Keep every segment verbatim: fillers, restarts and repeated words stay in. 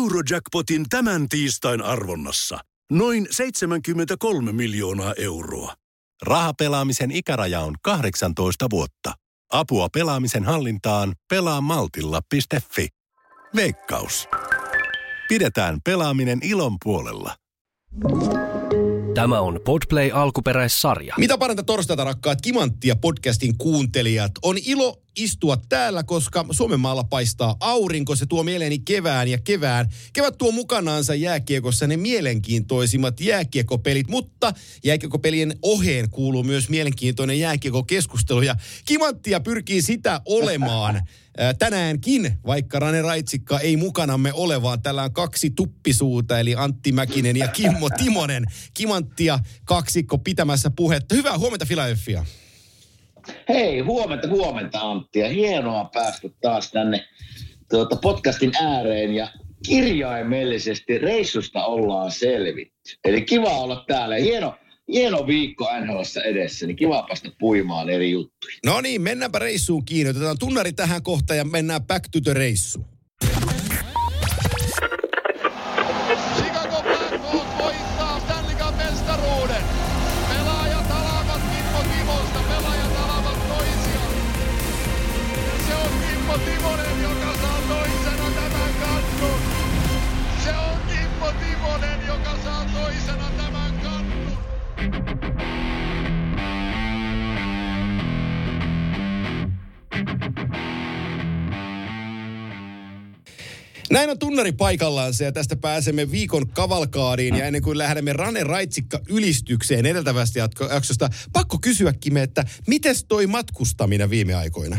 Eurojackpotin tämän tiistain arvonnassa. Noin seitsemänkymmentäkolme miljoonaa euroa. Rahapelaamisen ikäraja on kahdeksantoista vuotta. Apua pelaamisen hallintaan pelaa maltilla piste fi. Veikkaus. Pidetään pelaaminen ilon puolella. Tämä on Podplay alkuperäissarja. Mitä paranta torstaita, rakkaat Kimanttia podcastin kuuntelijat. On ilo istua täällä, koska Suomenmaalla paistaa aurinko. Se tuo mieleeni kevään ja kevään. Kevät tuo mukanaansa jääkiekossa ne mielenkiintoisimmat jääkiekopelit, mutta jääkiekopelien oheen kuuluu myös mielenkiintoinen jääkiekokeskustelu. Ja Kimanttia pyrkii sitä olemaan tänäänkin, vaikka Rane Raitsikka ei mukanamme ole, vaan täällä on kaksi tuppisuuta, eli Antti Mäkinen ja Kimmo Timonen. Kimanttia kaksikko pitämässä puhetta. Hyvää huomenta, Philadelphia. Hei, huomenta, huomenta Antti. Ja hienoa päästä taas tänne tuota, podcastin ääreen ja kirjaimellisesti reissusta ollaan selvitty. Eli kiva olla täällä. Hieno, hieno viikko N H L:ssä edessä, niin kiva päästä puimaan eri juttuja. No niin, mennäänpä reissuun kiinni. Otetaan tunnari tähän kohtaan ja mennään back to the reissu. Chicago Blackhawks voittaa Stanley Cup -mestaruuden. Pelaajat alavat Kimmo Timosta, pelaajat alavat toisiaan. Se on Kimmo Timonen, joka saa toisena tämän kannun. Se on Kimmo Timonen, joka saa toisena tämän kannun. Näin on tunnari paikallaan ja tästä pääsemme viikon kavalkaadiin ja ennen kuin lähdemme Rane Raitsikka ylistykseen edeltävästä jaksosta, pakko kysyäkin me, että mites toi matkustaminen viime aikoina?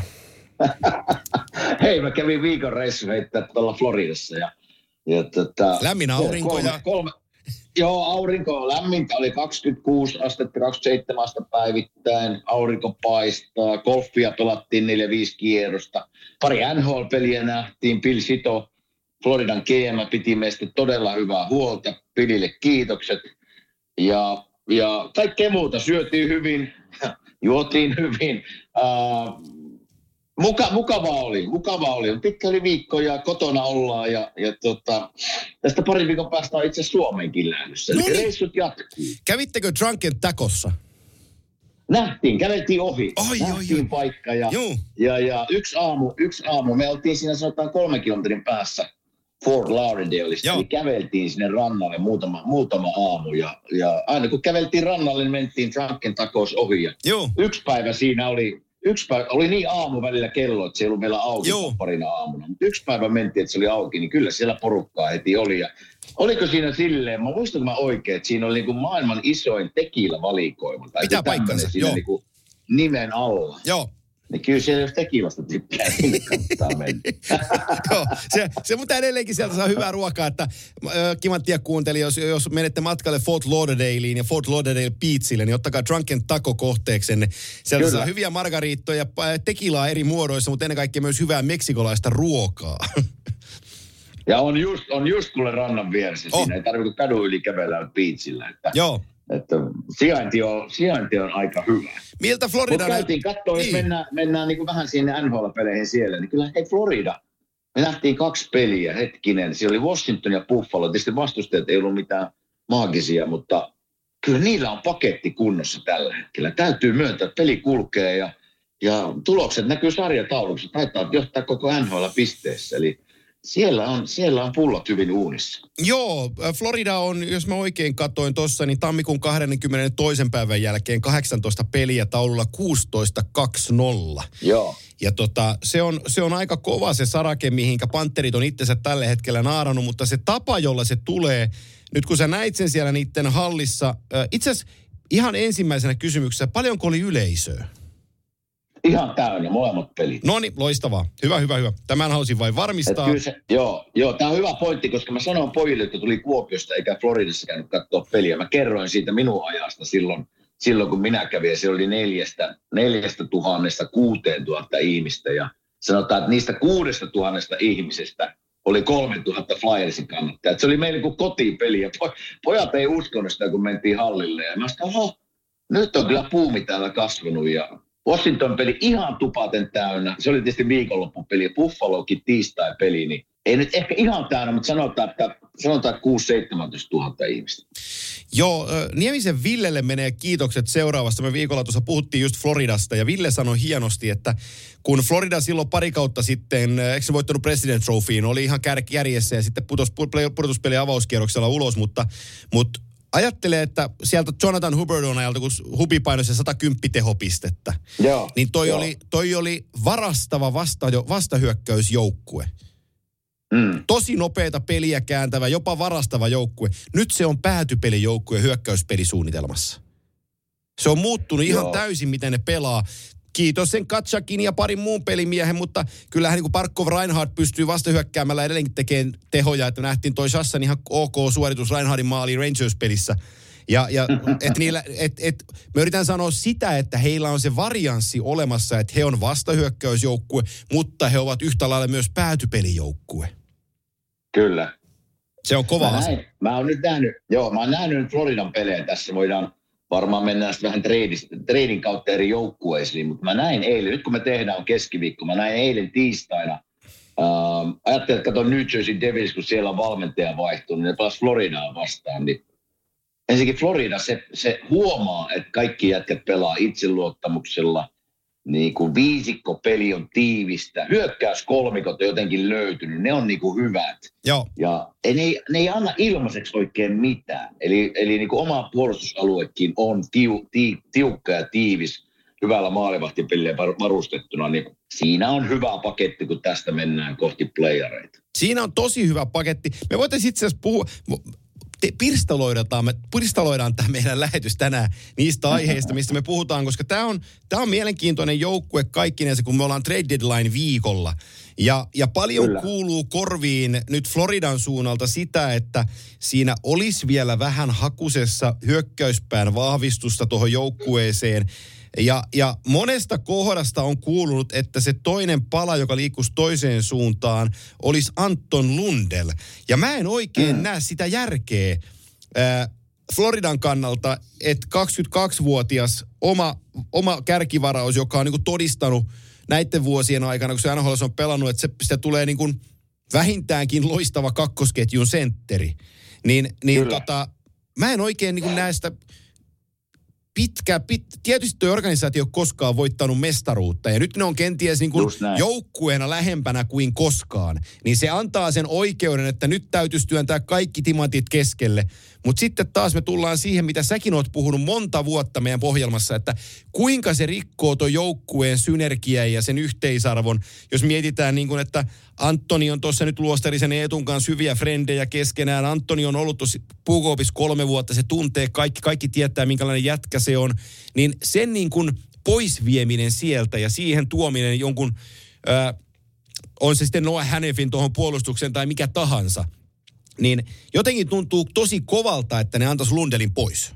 Hei, mä kävin viikon reissu heittää tuolla Floridassa ja, ja tota, lämmin aurinko kolme, ja... Kolme, joo, aurinko on lämmintä, oli kaksikymmentäkuusi astetta, kaksikymmentäseitsemän astetta päivittäin, aurinko paistaa, golfia pelattiin neljä viisi kierrosta, pari N H L-peliä nähtiin, Bill Sito, Floridan G M piti meistä todella hyvää huolta, Billille kiitokset ja, ja kaikkea muuta, syötiin hyvin, juotiin hyvin, uh, Muka, mukava oli, mukava oli. Pitkä oli viikko ja kotona ollaan ja, ja tota, tästä parin viikon päästä on itse asiassa Suomeenkin lähdössä. Eli no niin. Reissut jatkuu. Kävittekö Drunken Tacossa? Nähtiin, käveltiin ohi. Oi, Nähtiin oi, oi. paikka ja, ja, ja yksi, aamu, yksi aamu, me oltiin siinä sanotaan kolme kilometrin päässä Fort Lauderdaleista. Eli käveltiin sinne rannalle muutama, muutama aamu ja, ja aina kun käveltiin rannalle, niin mentiin Drunken Tacos ohi. Ja yksi päivä siinä oli... Yksi päivä, oli niin aamu välillä kello, että se ei ollut meillä auki parina aamuna. Mutta yksi päivä mentiin, että se oli auki, niin kyllä siellä porukkaa heti oli. Ja oliko siinä silleen, mä muistan mä oikein, että siinä oli niin kuin maailman isoin tequila-valikoima. Pitää paikkansa, joo. Niin kuin nimen alla. Joo. Niin kyllä siellä jos tequilasta tykkää, sinne kannattaa mennä. Joo, se, se mutta edelleenkin sieltä saa hyvää ruokaa, että äh, Kimanttia kuunteli, jos, jos menette matkalle Fort Lauderdaleen ja Fort Lauderdale Beachille, niin ottakaa Drunken Taco kohteeksenne. Sieltä kyllä saa hyviä margariittoja, tequilaa eri muodoissa, mutta ennen kaikkea myös hyvää meksikolaista ruokaa. Ja on just, on just kuule rannan vieressä. Oh. Siinä ei tarvitse kadun yli kävellä beachillä. Että, joo. Että sijainti on, sijainti on aika hyvä. Miltä Florida... Mutta käytiin katsoa, niin. Jos mennään, mennään niin kuin vähän sinne N H L-peleihin siellä, niin kyllä hei Florida. Me nähtiin kaksi peliä, hetkinen. Siellä oli Washington ja Buffalo. Tietysti vastustajat ei ollut mitään maagisia, mutta kyllä niillä on paketti kunnossa tällä hetkellä. Täytyy myöntää, että peli kulkee ja, ja tulokset näkyy sarjataulussa. Taitaa johtaa koko N H L-pisteessä, eli... Siellä on, siellä on pullot hyvin uunissa. Joo, Florida on, jos mä oikein katsoin tuossa, niin tammikuun kahdeskymmenestoinen päivän jälkeen kahdeksantoista peliä taululla kuusitoista kaksi nolla. Joo. Ja tota, se on, se on aika kova se sarake, mihinkä Panterit on itsensä tällä hetkellä naarannut, mutta se tapa, jolla se tulee, nyt kun sä näit sen siellä niiden hallissa, itse asiassa ihan ensimmäisenä kysymyksessä, paljonko oli yleisöä? Ihan täynnä, molemmat pelit. No niin, loistavaa. Hyvä, hyvä, hyvä. Tämän halusin vain varmistaa. Se, joo, joo, tämä on hyvä pointti, koska mä sanoin pojille, että tuli Kuopiosta eikä Floridassa käynyt katsoa peliä. Mä kerroin siitä minun ajasta silloin, silloin kun minä kävin, ja se oli neljästä, neljästä tuhannesta kuuteen tuhatta ihmistä. Ja sanotaan, että niistä kuudesta tuhannesta ihmisestä oli kolme tuhatta Flyersin kannattajaa. Se oli meillä kuin kotipeli, ja pojat ei uskonut sitä, kun mentiin hallille. Ja mä sanoin, oho, nyt on kyllä puumi täällä kasvanut, ja Washington peli ihan tupaten täynnä. Se oli tietysti viikonloppupeli. Buffalokin tiistai-peli, niin ei nyt ehkä ihan täynnä, mutta sanotaan, että sanotaan kuusi seitsemäntoista tuhatta ihmistä. Joo, Niemisen Villelle menee kiitokset seuraavasta. Me viikolla tuossa puhuttiin just Floridasta ja Ville sanoi hienosti, että kun Florida silloin pari kautta sitten, eikö se voittanut President Trophyin, oli ihan kärjessä ja sitten putosi pudotuspelien avauskierroksella ulos, mutta, mutta ajattelee, että sieltä Jonathan Huberdeau'n ajalta, kun Hubi painoi se sata kymmenen tehopistettä, Joo, niin toi, joo. Oli, toi oli varastava vasta, vastahyökkäysjoukkue. Mm. Tosi nopeata peliä kääntävä, jopa varastava joukkue. Nyt se on päätypelijoukkue hyökkäyspelisuunnitelmassa. Se on muuttunut ihan Joo. täysin, miten ne pelaa. Kiitos sen Katsakin ja parin muun pelimiehen, mutta kyllähän niin kuin Barkov Reinhardt pystyy vastahyökkäämällä edelleenkin tekemään tehoja, että nähtiin toi Sassan ihan ok suoritus Reinhardtin maaliin Rangers-pelissä. Ja, ja et niillä, et, et, mä yritän sanoa sitä, että heillä on se varianssi olemassa, että he on vastahyökkäysjoukkue, mutta he ovat yhtä lailla myös päätypelijoukkue. Kyllä. Se on kova mä, asia. näin, mä oon nyt nähnyt, joo, mä oon nähnyt Floridan pelejä tässä. Voidaan varmaan mennä vähän treidin kautta eri joukkueisiin, mutta mä näin eilen, nyt kun me tehdään on keskiviikko, mä näin eilen tiistaina. Ähm, ajattelin, että katon New Jersey Devils, kun siellä on valmentaja vaihtunut, niin ne pelasi Floridaa vastaan, niin ensinnäkin Florida, se, se huomaa, että kaikki jätkät pelaa itseluottamuksella, niin kuin viisikkopeli on tiivistä, hyökkäyskolmikot on jotenkin löytynyt, ne on niin kuin hyvät. Joo. Ja ne ei, ne ei anna ilmaiseksi oikein mitään. Eli, eli niin kuin oma puolustusaluekin on tiu, ti, tiukka ja tiivis, hyvällä maalivahtipelillä varustettuna, niin siinä on hyvä paketti, kun tästä mennään kohti playareita. Siinä on tosi hyvä paketti. Me voitaisiin itse asiassa puhua, pirstaloidaan, me pirstaloidaan tämä meidän lähetys tänään niistä aiheista, mistä me puhutaan, koska tämä on, tämä on mielenkiintoinen joukkue kaikkinensa, kun me ollaan trade deadline viikolla. Ja, ja paljon Kyllä. kuuluu korviin nyt Floridan suunnalta sitä, että siinä olisi vielä vähän hakusessa hyökkäyspään vahvistusta tuohon joukkueeseen. Ja, ja monesta kohdasta on kuulunut, että se toinen pala, joka liikkuisi toiseen suuntaan, olisi Anton Lundell. Ja mä en oikein mm. näe sitä järkeä äh, Floridan kannalta, että kaksikymmentäkaksivuotias oma, oma kärkivaraus, joka on niin kuin todistanut näiden vuosien aikana, kun se N H L on pelannut, että se, sitä tulee niin kuin vähintäänkin loistava kakkosketjun sentteri. Niin, niin tota, mä en oikein niin kuin näe sitä pitkä, pit, tietysti tuo organisaatio ei ole koskaan voittanut mestaruutta ja nyt ne on kenties niin kuin joukkueena lähempänä kuin koskaan. Niin se antaa sen oikeuden, että nyt täytyisi työntää kaikki timantit keskelle. Mutta sitten taas me tullaan siihen, mitä säkin oot puhunut monta vuotta meidän pohjelmassa, että kuinka se rikkoo tuon joukkueen synergiaa ja sen yhteisarvon. Jos mietitään niin kuin, että Antoni on tuossa nyt Luostarisen Eetun kanssa hyviä frendejä keskenään. Antoni on ollut tuossa Puukoopissa kolme vuotta, se tuntee kaikki, kaikki tietää minkälainen jätkä se on. Niin sen niin kuin poisvieminen sieltä ja siihen tuominen jonkun, ää, on se sitten Noah Hannifin tuohon puolustukseen tai mikä tahansa, niin jotenkin tuntuu tosi kovalta, että ne antaisi Lundellin pois.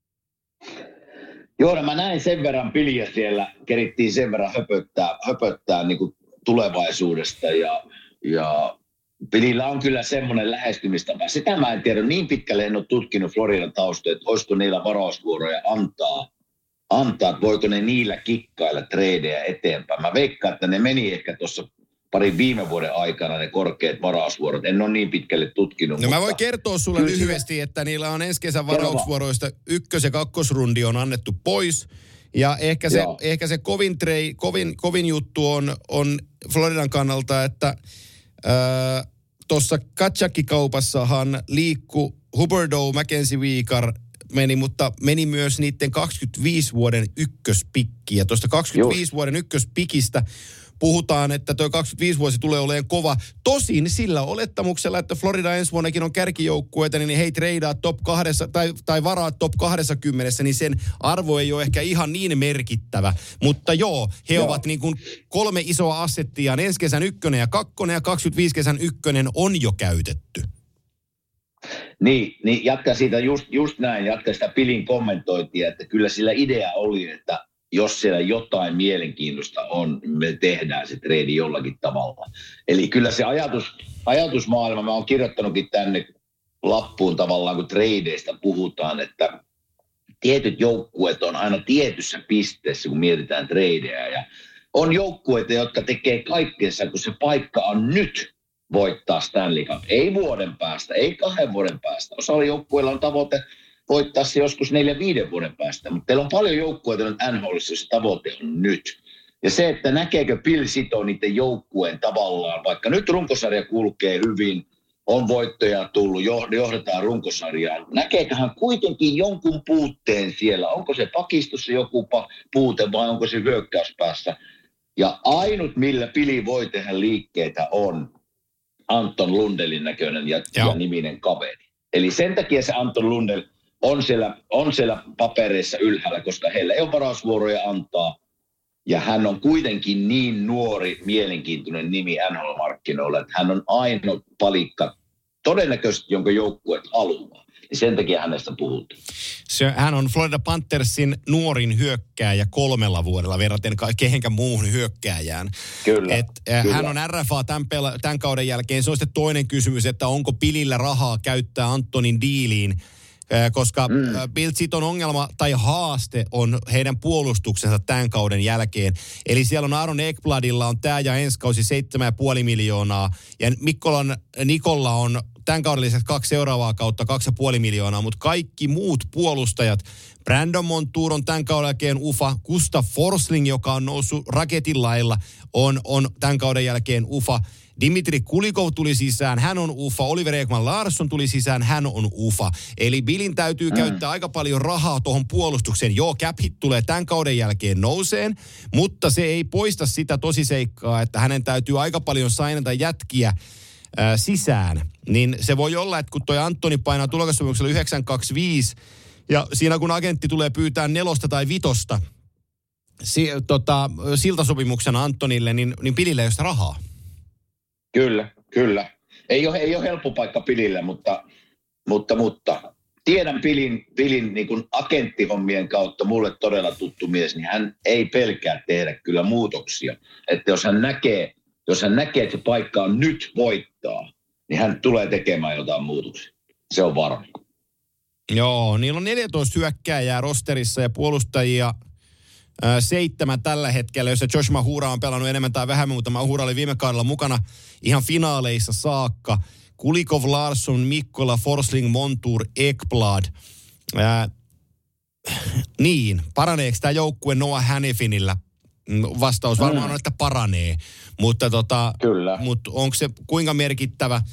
Joo, no mä näin sen verran piliä siellä, kerittiin sen verran höpöttää, höpöttää niin kuin tulevaisuudesta ja, ja Pilillä on kyllä semmoinen lähestymistapa. Sitä mä en tiedä, niin pitkälle en ole tutkinut Floridan taustoja, että olisiko niillä varausvuoroja antaa, antaa, että voiko ne niillä kikkailla treidejä eteenpäin. Mä veikkaan, että ne meni ehkä tuossa parin viime vuoden aikana ne korkeat varausvuorot. En ole niin pitkälle tutkinut. No mä voin kertoa sulle lyhyesti, että niillä on ensi kesän varausvuoroista ykkös- ja kakkosrundi on annettu pois. Ja ehkä se, ehkä se kovin, trei, kovin, kovin juttu on, on Floridan kannalta, että tuossa Katsakki-kaupassahan liikku Huberdeau, Mackenzie Weegar meni, mutta meni myös niiden kaksikymmentäviisi vuoden ykköspikki. Ja tuosta kaksikymmentäviisi Joo. vuoden ykköspikistä puhutaan, että tuo kaksikymmentäviisi vuosi tulee olemaan kova. Tosin sillä olettamuksella, että Florida ensi vuonnakin on kärkijoukkueita, niin hei treidaa top kahdessa, tai, tai varaa top kaksikymmentä, niin sen arvo ei ole ehkä ihan niin merkittävä. Mutta joo, he joo. ovat niin kuin kolme isoa assettia. Ensi kesän ykkönen ja kakkonen ja kaksikymmentäviisi kesän ykkönen on jo käytetty. Niin, niin jatka siitä just, just näin, jatka sitä Pilin kommentointia, että kyllä sillä idea oli, että jos siellä jotain mielenkiintoista on, me tehdään se treidi jollakin tavalla. Eli kyllä se ajatus, ajatusmaailma, mä oon kirjoittanutkin tänne lappuun tavallaan, kun treideistä puhutaan, että tietyt joukkueet on aina tietyssä pisteessä, kun mietitään treidejä. Ja on joukkueita, jotka tekee kaikkensa, kun se paikka on nyt voittaa Stanley Cup. Ei vuoden päästä, ei kahden vuoden päästä. Osalla joukkueilla on tavoite voittaa se joskus neljän viiden vuoden päästä, mutta teillä on paljon joukkueita nyt N H L:ssä, jos tavoite on nyt. Ja se, että näkeekö Bill Zito niiden joukkueen tavallaan, vaikka nyt runkosarja kulkee hyvin, on voittoja tullut, johdetaan runkosarjaan. Näkeekö hän kuitenkin jonkun puutteen siellä? Onko se pakistossa joku puute vai onko se hyökkäyspäässä? Ja ainut, millä Pili voi tehdä liikkeitä, on Anton Lundelin näköinen ja, ja niminen kaveri. Eli sen takia se Anton Lundell on siellä, on siellä papereissa ylhäällä, koska heillä ei ole varausvuoroja antaa. Ja hän on kuitenkin niin nuori, mielenkiintoinen nimi N H L-markkinoilla, että hän on ainoa palikka todennäköisesti, jonka joukkueet haluaa. Ja sen takia hänestä puhutaan. Se, hän on Florida Panthersin nuorin hyökkääjä kolmella vuodella verraten kehenkään muuhun hyökkääjään. Kyllä, Et, kyllä. Hän on R F A tämän, pela, tämän kauden jälkeen. Se on sitten toinen kysymys, että onko Pilillä rahaa käyttää Antonin diiliin, koska mm. Bill Ziton ongelma tai haaste on heidän puolustuksensa tämän kauden jälkeen. Eli siellä on Aaron Ekbladilla on tämä ja ensi kausi seitsemän pilkku viisi miljoonaa. Ja Mikkolan Nikolla on tämän kauden lisäksi kaksi seuraavaa kautta kaksi pilkku viisi miljoonaa. Mutta kaikki muut puolustajat, Brandon Montour on tämän kauden jälkeen ufa. Gustav Forsling, joka on noussut raketin lailla, on, on tämän kauden jälkeen ufa. Dimitri Kulikov tuli sisään, hän on ufa. Oliver Ekman Larsson tuli sisään, hän on ufa. Eli Billin täytyy mm. käyttää aika paljon rahaa tuohon puolustukseen. Joo, cap hit tulee tämän kauden jälkeen nouseen, mutta se ei poista sitä tosiseikkaa, että hänen täytyy aika paljon sainata jätkiä ää, sisään. Niin se voi olla, että kun toi Antoni painaa tulokassopimuksella yhdeksän kaksikymmentäviisi ja siinä kun agentti tulee pyytää nelosta tai vitosta si, tota, siltasopimuksena Antonille, niin, niin Billille ei ole sitä rahaa. Kyllä, kyllä. Ei ole, ei ole helppo paikka Pilille, mutta, mutta, mutta tiedän Pilin, Pilin niin kuin agenttihommien kautta, mulle todella tuttu mies, niin hän ei pelkää tehdä kyllä muutoksia. Että jos hän näkee, jos hän näkee, että se paikka on nyt voittaa, niin hän tulee tekemään jotain muutoksia. Se on varma. Joo, niillä on neljätoista hyökkääjää rosterissa ja puolustajia seitsemän tällä hetkellä, jossa Josh Mahura on pelannut enemmän tai vähemmän, mutta Mahura oli viime kaudella mukana ihan finaaleissa saakka. Kulikov, Larsson, Mikkola, Forsling, Montour, Ekblad. Ää, niin, paraneeko tämä joukkue Noah Hannifinillä? Vastaus varmaan on, että paranee. Mutta tota, mutta onko se kuinka merkittävä?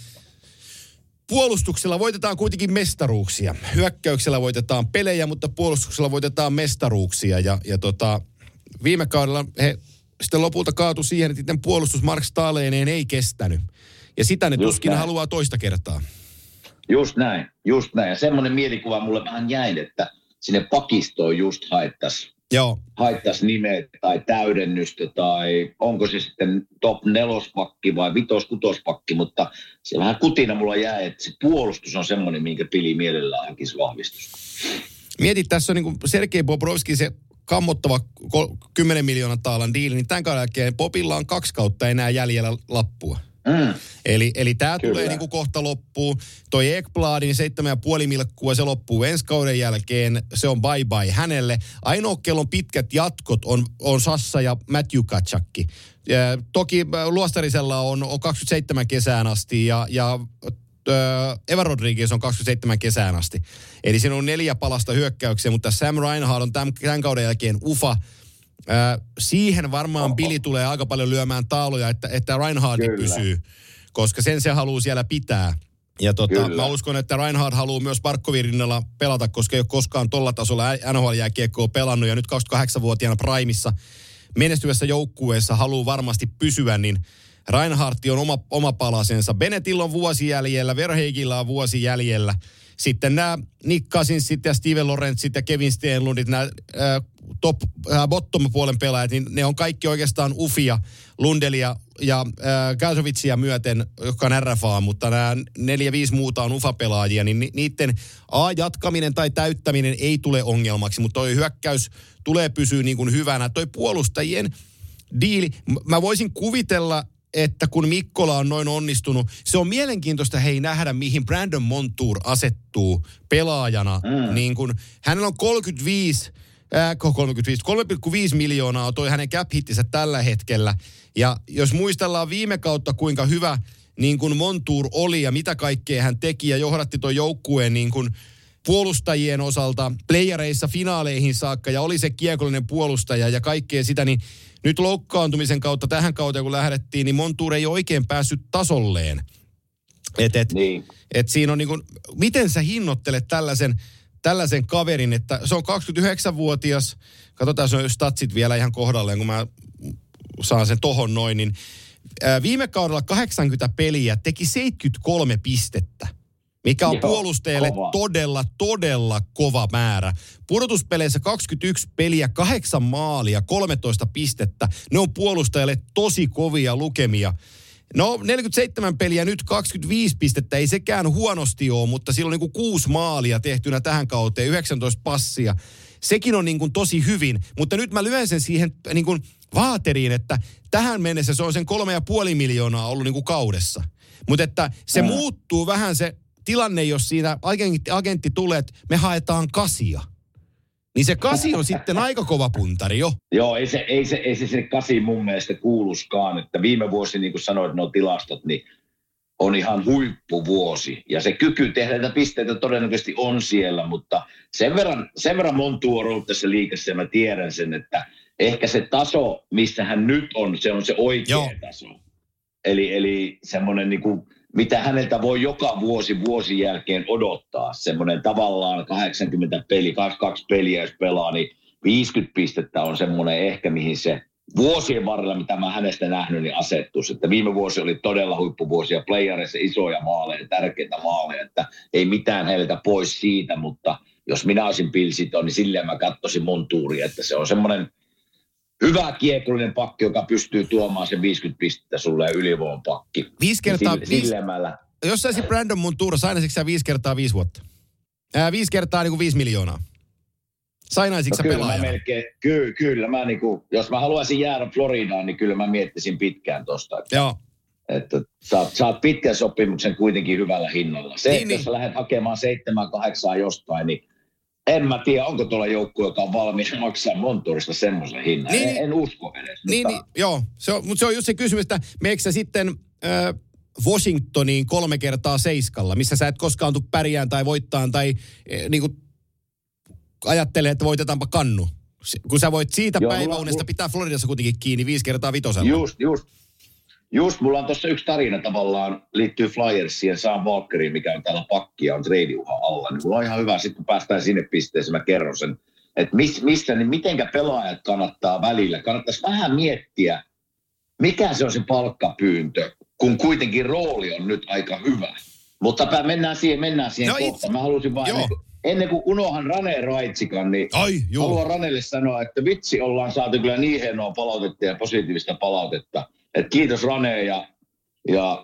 Puolustuksella voitetaan kuitenkin mestaruuksia. Hyökkäyksellä voitetaan pelejä, mutta puolustuksella voitetaan mestaruuksia. Ja, ja tota, viime kaudella he sitten lopulta kaatui siihen, että itse puolustus Mark Stahleineen ei kestänyt. Ja sitä ne just tuskin näin. Haluaa toista kertaa. Just näin, just näin. Ja semmoinen mielikuva mulle vähän jäi, että sinne pakistoon just haittaisi haittaisi nimet tai täydennystä tai onko se sitten top nelospakki vai vitos-kutospakki, mutta se vähän kutina mulla jäi, että se puolustus on semmoinen, minkä Pili mielellään hakisi vahvistusta. Mietit, tässä on niin kuin Sergei Bobrovski se kammottava kymmenen miljoonan taalan diili, niin tämän kauden jälkeen Bobilla on kaksi kautta enää jäljellä lappua. Mm. Eli, eli tämä tulee niinku kohta loppuun. Toi Ekbladin seitsemän pilkku viisi milkkua, se loppuu ensi kauden jälkeen. Se on bye bye hänelle. Ainoa, kello on pitkät jatkot, on, on Sassa ja Matthew Tkachuk. Toki Luostarisella on, on kaksikymmentäseitsemän kesään asti ja, ja äh, Evan Rodriguez on kaksikymmentäseitsemän kesään asti. Eli siinä on neljä palasta hyökkäyksiä, mutta Sam Reinhart on tämän, tämän kauden jälkeen ufa. Äh, siihen varmaan Billy tulee aika paljon lyömään tauluja, että, että Reinhardt pysyy, koska sen se haluaa siellä pitää. Ja tota, mä uskon, että Reinhardt haluaa myös Barkovin rinnalla pelata, koska ei ole koskaan tolla tasolla N H L-jääkiekkoa pelannut. Ja nyt kaksikymmentäkahdeksanvuotiaana primissa menestyvässä joukkueessa haluaa varmasti pysyä, niin Reinhardt on oma, oma palasensa. Bennettillä on vuosi jäljellä, Verheigillä on vuosi jäljellä. Sitten nämä Nick Cousinsit ja Steven Lorenzit ja Kevin Stenlundit, nämä äh, top, äh, bottom-puolen pelaajat, niin ne on kaikki oikeastaan ufia, Lundelia ja äh, Gazovicia myöten, jotka on R F A, mutta nämä neljä, viisi muuta on ufa-pelaajia, niin ni, niiden A-jatkaminen tai täyttäminen ei tule ongelmaksi, mutta toi hyökkäys tulee pysyä niin kuin hyvänä. Toi puolustajien diili, mä voisin kuvitella, että kun Mikkola on noin onnistunut, se on mielenkiintoista hei nähdä, mihin Brandon Montour asettuu pelaajana. Mm. Niin kun, hänellä on kolmekymmentäviisi, äh, kolmekymmentäviisi, kolme pilkku viisi miljoonaa toi hänen cap-hittinsä tällä hetkellä. Ja jos muistellaan viime kautta, kuinka hyvä niin kuin Montour oli ja mitä kaikkea hän teki ja johdatti tuon joukkueen niin kuin puolustajien osalta playereissa finaaleihin saakka ja oli se kiekollinen puolustaja ja kaikkea sitä, niin nyt loukkaantumisen kautta tähän kauteen kun lähdettiin, niin Montour ei oikein päässyt tasolleen. Et, et, niin. et siinä on niin kuin, miten sä hinnoittelet tällaisen, tällaisen kaverin, että se on kaksikymmentäyhdeksänvuotias, katsotaan se on statsit vielä ihan kohdalleen, kun mä saan sen tohon noin, niin ää, viime kaudella kahdeksankymmentä peliä teki seitsemänkymmentäkolme pistettä. Mikä on Joo, puolustajalle kova. todella, todella kova määrä. Pudotuspeleissä kaksikymmentäyksi peliä, kahdeksan maalia, kolmetoista pistettä. Ne on puolustajalle tosi kovia lukemia. No neljäkymmentäseitsemän peliä, nyt kaksikymmentäviisi pistettä, ei sekään huonosti ole, mutta silloin niin kuin kuusi maalia tehtynä tähän kauteen, yhdeksäntoista passia. Sekin on niin kuin tosi hyvin, mutta nyt mä lyön sen siihen niin kuin vaateriin, että tähän mennessä se on sen kolme ja puoli miljoonaa ollut niin kuin kaudessa. Mutta että se mm. muuttuu vähän se tilanne, jos siinä agentti, agentti tulee, että me haetaan kasia. Niin se kasi on sitten aika kova puntari jo. Joo, ei se, ei se, ei se sinne kasi mun mielestä kuuluskaan. Että viime vuosi, niin kuin sanoit, nuo tilastot, niin on ihan huippuvuosi. Ja se kyky tehdä näitä pisteitä todennäköisesti on siellä, mutta sen verran, sen verran Montour on ollut tässä liigassa ja mä tiedän sen, että ehkä se taso, missä hän nyt on, se on se oikea Joo. taso. Eli, eli semmoinen niin kuin mitä häneltä voi joka vuosi vuosin jälkeen odottaa. Semmoinen tavallaan kahdeksankymmentä peli, kaksikymmentäkaksi peliä jos pelaa, niin viisikymmentä pistettä on semmoinen ehkä mihin se vuosien varrella, mitä mä hänestä nähnyt, niin asettuisi. Että viime vuosi oli todella huippuvuosi ja playereissa isoja maaleja, tärkeitä maaleja, että ei mitään heiltä pois siitä, mutta jos minä olisin Pilsito, niin silleen mä katsoisin Montouria, että se on semmoinen hyvä kiekollinen pakki, joka pystyy tuomaan sen viisikymmentä pistettä sulle ja ylivoimapakki. Viisi kertaa, sille, viisi, sillemmällä. Jos saisit Brandon Montour, sainaisitko sä viisi kertaa viisi vuotta? Ää, viisi kertaa niin kuin viisi miljoonaa. Sainaisitko sä no, pelaajana? Kyllä, melkein, kyllä, kyllä mä niin kuin, jos mä haluaisin jäädä Floridaan, niin kyllä mä miettisin pitkään tosta. Että, Joo. Että saat, saat pitkän sopimuksen kuitenkin hyvällä hinnalla. Se, niin, että niin. Jos sä lähdet hakemaan seitsemän, kahdeksan jostain, niin en mä tiedä, onko tuolla joukkue, joka on valmis maksaa Montourista semmoisen hinnan. Niin, en, en usko edes. Niin, mutta... niin joo. Se on, mutta se on just se kysymys, että meneekö sä sitten äh, Washingtoniin kolme kertaa seiskalla, missä sä et koskaan tule pärjään tai voittaan tai äh, niin kuin ajattelee, että voitetaanpa kannu. Kun sä voit siitä joo, päiväunesta mulla... pitää Floridassa kuitenkin kiinni viisi kertaa vitosella. Just, just. Just, mulla on tuossa yksi tarina tavallaan, liittyy Flyersiin ja Sam Walkeriin, mikä on täällä pakkia, on trade-uhan alla. Niin mulla on ihan hyvä, sitten kun päästään sinne pisteeseen, mä kerron sen, että mis, missä, niin mitenkä pelaajat kannattaa välillä. Kannattaisi vähän miettiä, mikä se on se palkkapyyntö, kun kuitenkin rooli on nyt aika hyvä. Mutta mennään siihen, mennään siihen no kohtaan. Mä halusin vaan, ennen kuin, ennen kuin unohan Rane Raitsikan, niin Ai, haluan Ranelle sanoa, että vitsi ollaan saatu kyllä niin hienoa palautetta ja positiivista palautetta. Et kiitos Rane ja, ja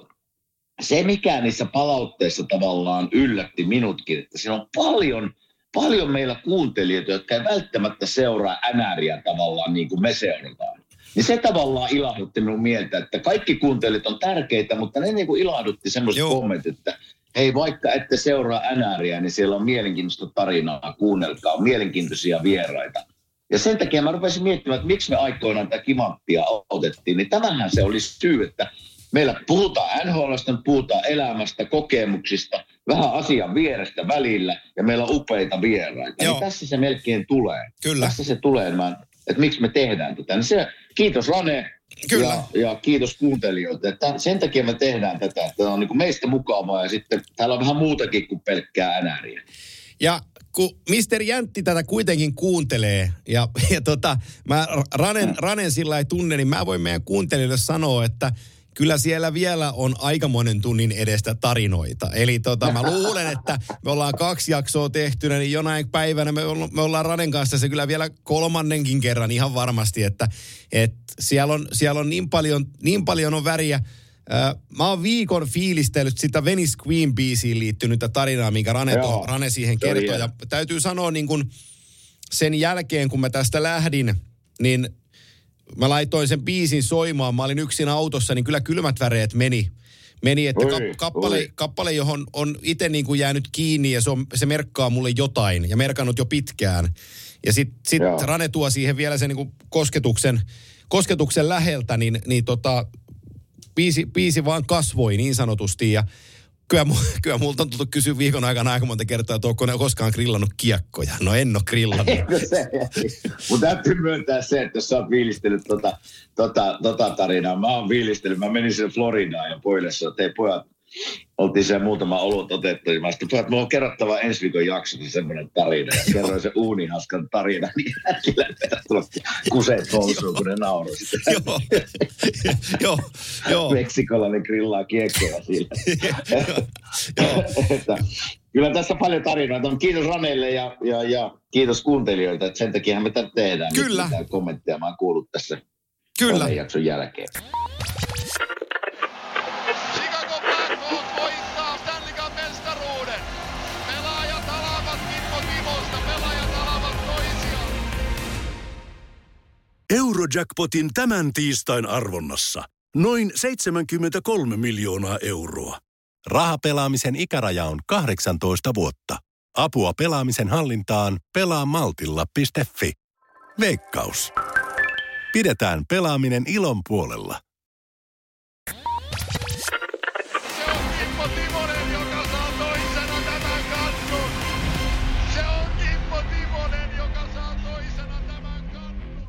se mikä niissä palautteissa tavallaan yllätti minutkin, että siinä on paljon, paljon meillä kuuntelijoita, jotka ei välttämättä seuraa änääriä tavallaan niin kuin me seurataan. Niin se tavallaan ilahdutti minun mieltä, että kaikki kuuntelijat on tärkeitä, mutta ne niin kuin ilahdutti semmoiset kommentit, että hei vaikka ette seuraa änääriä, niin siellä on mielenkiintoista tarinaa, kuunnelkaa, mielenkiintoisia vieraita. Ja sen takia mä rupesin miettimään, että miksi me aikoinaan tätä Kimanttia otettiin, niin tämähän se oli syy, että meillä puhutaan N H L:stä, puhutaan elämästä, kokemuksista, vähän asian vierestä välillä ja meillä on upeita vieraita. Niin tässä se melkein tulee. Kyllä. Tässä se tulee, että miksi me tehdään tätä. Niin se, kiitos Rane Kyllä. Ja, ja kiitos kuuntelijoille. Että sen takia me tehdään tätä. Tämä on niin kuin meistä mukavaa ja sitten täällä on vähän muutakin kuin pelkkää änääriä. Ja kun mister Jäntti tätä kuitenkin kuuntelee, ja, ja tota, mä Ranen, Ranen sillä ei tunne, niin mä voin meidän kuuntelijoille sanoa, että kyllä siellä vielä on aikamoinen tunnin edestä tarinoita. Eli tota, mä luulen, että me ollaan kaksi jaksoa tehtynä, niin jonain päivänä me, olla, me ollaan Ranen kanssa se kyllä vielä kolmannenkin kerran ihan varmasti, että, että siellä, on, siellä on niin paljon, niin paljon on väriä. Mä oon viikon fiilistellyt sitä Venice Queen-biisiin liittynyttä tarinaa, minkä Rane, to, Rane siihen kertoi. Ja täytyy sanoa niin kun sen jälkeen, kun mä tästä lähdin, niin mä laitoin sen biisin soimaan. Mä olin yksin autossa, niin kyllä kylmät väreet meni. Meni, että oi, kappale, kappale, johon on itse niin kuin jäänyt kiinni ja se, on, se merkkaa mulle jotain ja merkannut jo pitkään. Ja sitten sit Rane tuo siihen vielä sen niin kuin kosketuksen, kosketuksen läheltä, niin, niin tota... biisi, biisi vaan kasvoi niin sanotusti ja Kyllä, kyllä multa on tullut kysyä viikon aikana aika monta kertaa, että onko ne koskaan grillannut kiekkoja. No en ole grillannut. Mutta täytyy myöntää se, että jos sä oot viilistellyt tota, tota, tota tarinaa. Mä oon viilistellyt, mä menin sinne Floridaan ja pojille että hei pojat, oltiin siellä muutama olut otettu. Ja mä sitten pojat, mulla on kerrottava ensi viikon jaksossa semmoinen tarina. Ja kerroin se uunihaskan tarina, niin äkillä tulla kuseet housuun, kun ne nauroi sitä. Joo, joo, joo. Meksikolainen grillaa kiekkoja siellä. Että, kyllä tässä paljon tarinoita on. Kiitos Raneille ja, ja, ja kiitos kuuntelijoita, että sen takia me tätä tehdään. Kyllä. Mitä kommentteja mä oon kuullut tässä Kyllä. jakson jälkeen. Chicago Blackhawks voittaa Stanley Cup -mestaruuden. Pelaajat alavat Kimmo Timosta, pelaajat alavat toisiaan. Eurojackpotin tämän tiistain arvonnassa noin seitsemänkymmentäkolme miljoonaa euroa. Rahapelaamisen ikäraja on kahdeksantoista vuotta. Apua pelaamisen hallintaan pelaa maltilla piste fi. Veikkaus. Pidetään pelaaminen ilon puolella. Se on Kimmo Timonen, joka saa toisena tämän kannun. Se on Kimmo Timonen, joka saa toisena tämän kannun.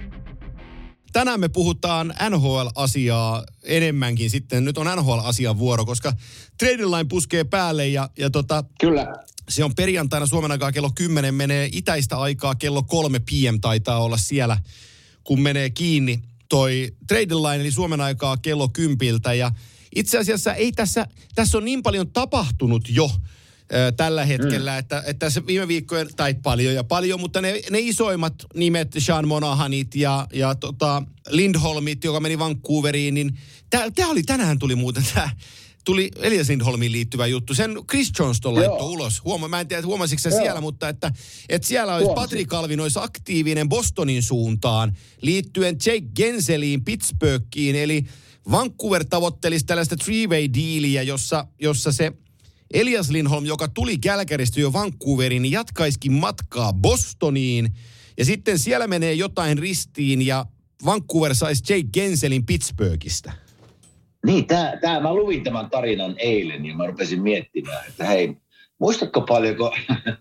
Tänään me puhutaan N H L-asiaa enemmänkin sitten. Nyt on N H L-asian vuoro, koska trade line puskee päälle ja, ja tota, Kyllä. se on perjantaina Suomen aikaa kello kymmenen, menee itäistä aikaa kello kolme p.m. taitaa olla siellä, kun menee kiinni toi trade line, eli Suomen aikaa kello kympiltä. Ja itse asiassa ei tässä, tässä on niin paljon tapahtunut jo ö, tällä hetkellä, mm. että, että se viime viikkojen, tai paljon ja paljon, mutta ne, ne isoimmat nimet, Sean Monahanit ja, ja tota Lindholmit, joka meni Vancouveriin, niin tämä oli, tänään tuli muuten tämä, tuli Elias Lindholmiin liittyvä juttu. Sen Chris Johnston laittoi ulos. Huoma, mä en tiedä, huomasitko sä siellä, mutta että, että siellä olisi Patrick Calvin olisi aktiivinen Bostonin suuntaan liittyen Jake Genseliin Pittsburghiin. Eli Vancouver tavoittelisi tällaista three-way dealia, jossa, jossa se Elias Lindholm, joka tuli Calgarysta jo Vancouveriin, niin jatkaisikin matkaa Bostoniin. Ja sitten siellä menee jotain ristiin ja Vancouver saisi Jake Genselin Pittsburghista. Niin, tää, tää, mä luin tämän tarinan eilen ja mä rupesin miettimään, että hei, muistatko paljonko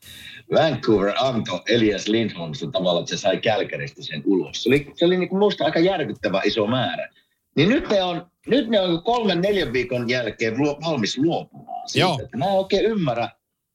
Vancouver antoi Elias Lindholmista tavallaan, että se sai Calgarysta sen ulos. Se oli, se oli niin kuin musta aika järkyttävä iso määrä. Niin nyt ne on, nyt ne on kolmen, neljän viikon jälkeen valmis luopumaan siitä. Joo. Että mä en oikein ymmärrä.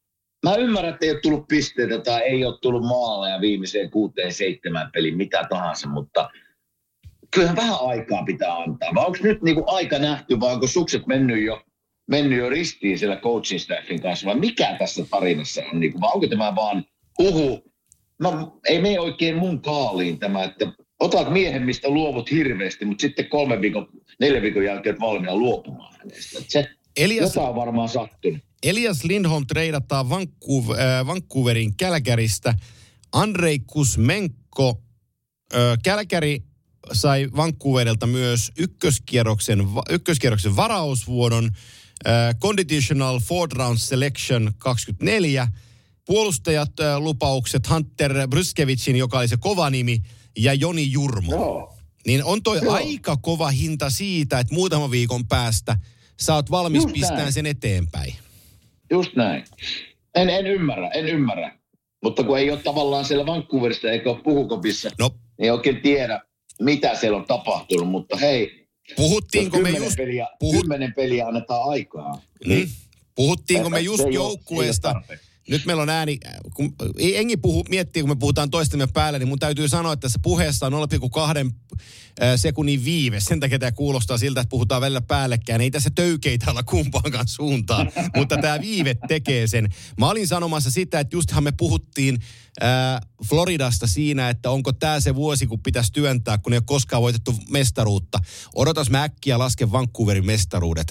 Mä ymmärrän, että ei ole tullut pisteitä tai ei ole tullut maaleja viimeiseen kuuteen, seitsemään peliin, mitä tahansa, mutta kyllähän vähän aikaa pitää antaa. Vai onko nyt niinku aika nähty, vai onko sukset mennyt jo, mennyt jo ristiin siellä coaching staffin kanssa, vai mikä tässä tarinassa on? Niinku, vai onko tämä vaan huhu? No, ei mene oikein mun kaaliin tämä, että otat miehen, mistä luovut hirveästi, mutta sitten kolmen viikon, neljän viikon jälkeen olet valmiina luopumaan hänestä. Se, Elias, jotain on varmaan sattunut. Elias Lindholm treidataan Vancouver, äh, Vancouverin Calgarystä. Andrei Kuzmenko, äh, Calgary sai Vancouverilta myös ykköskierroksen, ykköskierroksen varausvuodon, äh, Conditional Fourth Round Selection kaksikymmentäneljä, puolustajat äh, lupaukset Hunter Bryskevicin, joka oli se kova nimi, ja Joni Jurmo. No. Niin on toi no. aika kova hinta siitä, että muutaman viikon päästä sä oot valmis Just pistämään näin. sen eteenpäin. Just näin. En, en ymmärrä, en ymmärrä. Mutta kun ei ole tavallaan siellä Vancouverista eikä ole puhukopissa, no. niin ei oikein tiedä, mitä siellä on tapahtunut. Mutta hei, puhuttiinko me just... Peliä, puhut... Kymmenen peliä annetaan aikaa. Mm. Niin. Puhuttiinko me just joukkueesta... Nyt meillä on ääni, kun engi puhu, miettii, kun me puhutaan toistemme päälle, niin mun täytyy sanoa, että tässä puheessa on nolla pilkku kaksi sekunnin viive. Sen takia tämä kuulostaa siltä, että puhutaan välillä päällekkäin. Ei tässä töykeitä olla kumpaankaan suuntaan, mutta tämä viive tekee sen. Mä olin sanomassa sitä, että justhan me puhuttiin ää, Floridasta siinä, että onko tämä se vuosi, kun pitäisi työntää, kun ei ole koskaan voitettu mestaruutta. Odotas mä äkkiä lasken Vancouverin mestaruudet.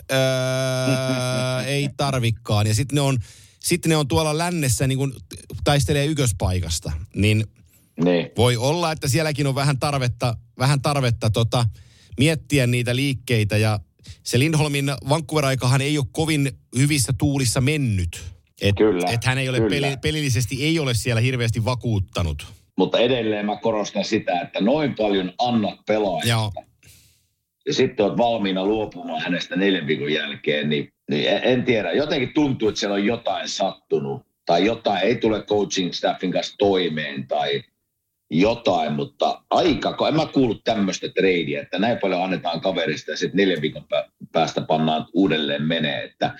Öö, ei tarvikkaan. Ja sitten ne on... Sitten ne on tuolla lännessä niin kuin taistelee ykköspaikasta, niin ne. Voi olla, että sielläkin on vähän tarvetta, vähän tarvetta tota, miettiä niitä liikkeitä. Ja se Lindholmin Vancouver-aikahan ei ole kovin hyvissä tuulissa mennyt. Et, kyllä, et hän ei ole peli, pelillisesti ei ole siellä hirveästi vakuuttanut. Mutta edelleen mä korostan sitä, että noin paljon annat pelaajista. ja sitten olet valmiina luopumaan hänestä neljän viikon jälkeen, niin, niin en tiedä. Jotenkin tuntuu, että siellä on jotain sattunut tai jotain ei tule coaching staffin kanssa toimeen tai jotain, mutta aika, en mä kuullut tämmöistä treidiä, että näin paljon annetaan kaverista ja sitten neljän viikon päästä pannaan uudelleen menee, että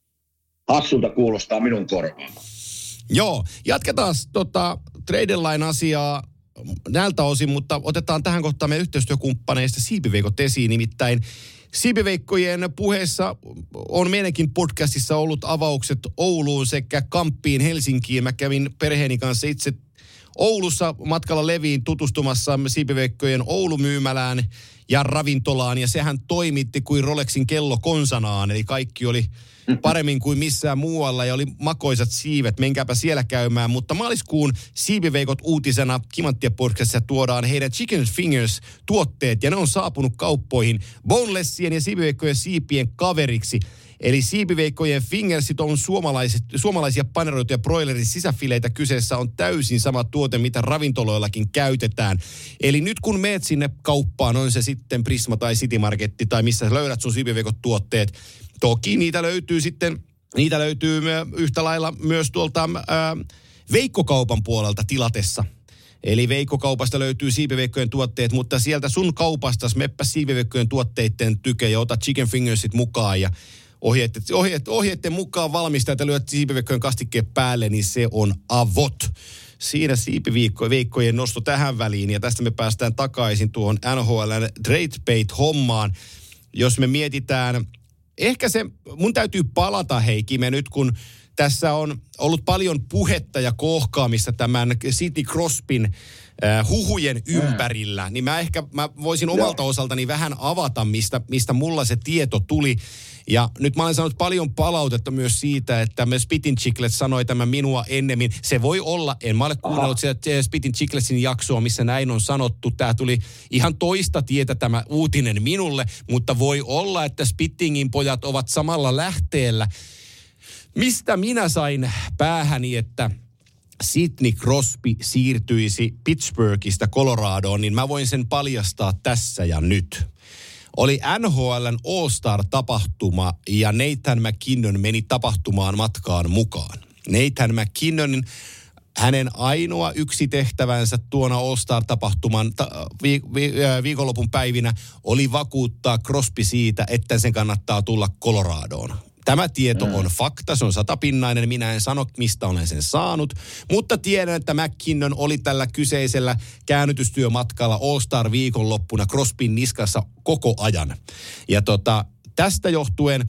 hassulta kuulostaa minun korvaan. Joo, jatketaan tota trade line-asiaa näiltä osin, mutta otetaan tähän kohtaan meidän yhteistyökumppaneista Siipiveikot esiin. Nimittäin Siipiveikkojen puheessa on meidänkin podcastissa ollut avaukset Ouluun sekä Kamppiin Helsinkiin. Mä kävin perheeni kanssa itse Oulussa matkalla Leviin tutustumassa Siipiveikkojen Oulu-myymälään ja ravintolaan, ja sehän toimitti kuin Rolexin kello konsanaan, eli kaikki oli paremmin kuin missään muualla ja oli makoisat siivet, menkääpä siellä käymään, mutta maaliskuun Siipiveikot uutisena Kimanttia podcastissa tuodaan heidän Chicken Fingers -tuotteet, ja ne on saapunut kauppoihin bonelessien ja Siipiveikkojen siipien kaveriksi. Eli Siipiveikkojen fingersit on suomalaisia paneroituja broilerin sisäfileitä. Kyseessä on täysin sama tuote, mitä ravintoloillakin käytetään. Eli nyt kun meet sinne kauppaan, on se sitten Prisma tai City Marketti tai missä löydät sun Siipiveikot tuotteet. Toki niitä löytyy sitten, niitä löytyy yhtä lailla myös tuolta ää, Veikko-kaupan puolelta tilatessa. Eli Veikko-kaupasta löytyy Siipiveikkojen tuotteet, mutta sieltä sun kaupasta meppä Siipiveikkojen tuotteiden tyke ja ota Chicken Fingersit mukaan ja Ohjeet, ohjeet, ohjeiden mukaan valmistajat lyöt Siipiveikkojen kastikkeen päälle, niin se on avot. Siinä Siipiveikkojen nosto tähän väliin, ja tästä me päästään takaisin tuohon N H L:n trade bait-hommaan. Jos me mietitään, ehkä se, mun täytyy palata Heikki, nyt kun tässä on ollut paljon puhetta ja kohkaamista tämän Sidney Crosbyn äh, huhujen ympärillä, niin mä ehkä mä voisin omalta osaltani vähän avata, mistä, mistä mulla se tieto tuli. Ja nyt mä olen saanut paljon palautetta myös siitä, että me Spitin Chiclet sanoi tämän minua ennemmin. Se voi olla, en mä ole kuunnellut sieltä Spitin Chicletsin jaksoa, missä näin on sanottu. Tämä tuli ihan toista tietä tämä uutinen minulle, mutta voi olla, että Spittingin pojat ovat samalla lähteellä. Mistä minä sain päähäni, että Sidney Crosby siirtyisi Pittsburghista Coloradoon, niin mä voin sen paljastaa tässä ja nyt. Oli N H L:n All-Star-tapahtuma ja Nathan MacKinnon meni tapahtumaan matkaan mukaan. Nathan MacKinnonin, hänen ainoa yksi tehtävänsä tuona All-Star-tapahtuman ta- vi- vi- viikonlopun päivinä oli vakuuttaa Crosby siitä, että sen kannattaa tulla Coloradoon. Tämä tieto on fakta, se on satapinnainen, minä en sano, mistä olen sen saanut, mutta tiedän, että MacKinnon oli tällä kyseisellä käännytystyömatkalla All-Star viikonloppuna Crosbyn niskassa koko ajan. Ja tota, tästä johtuen,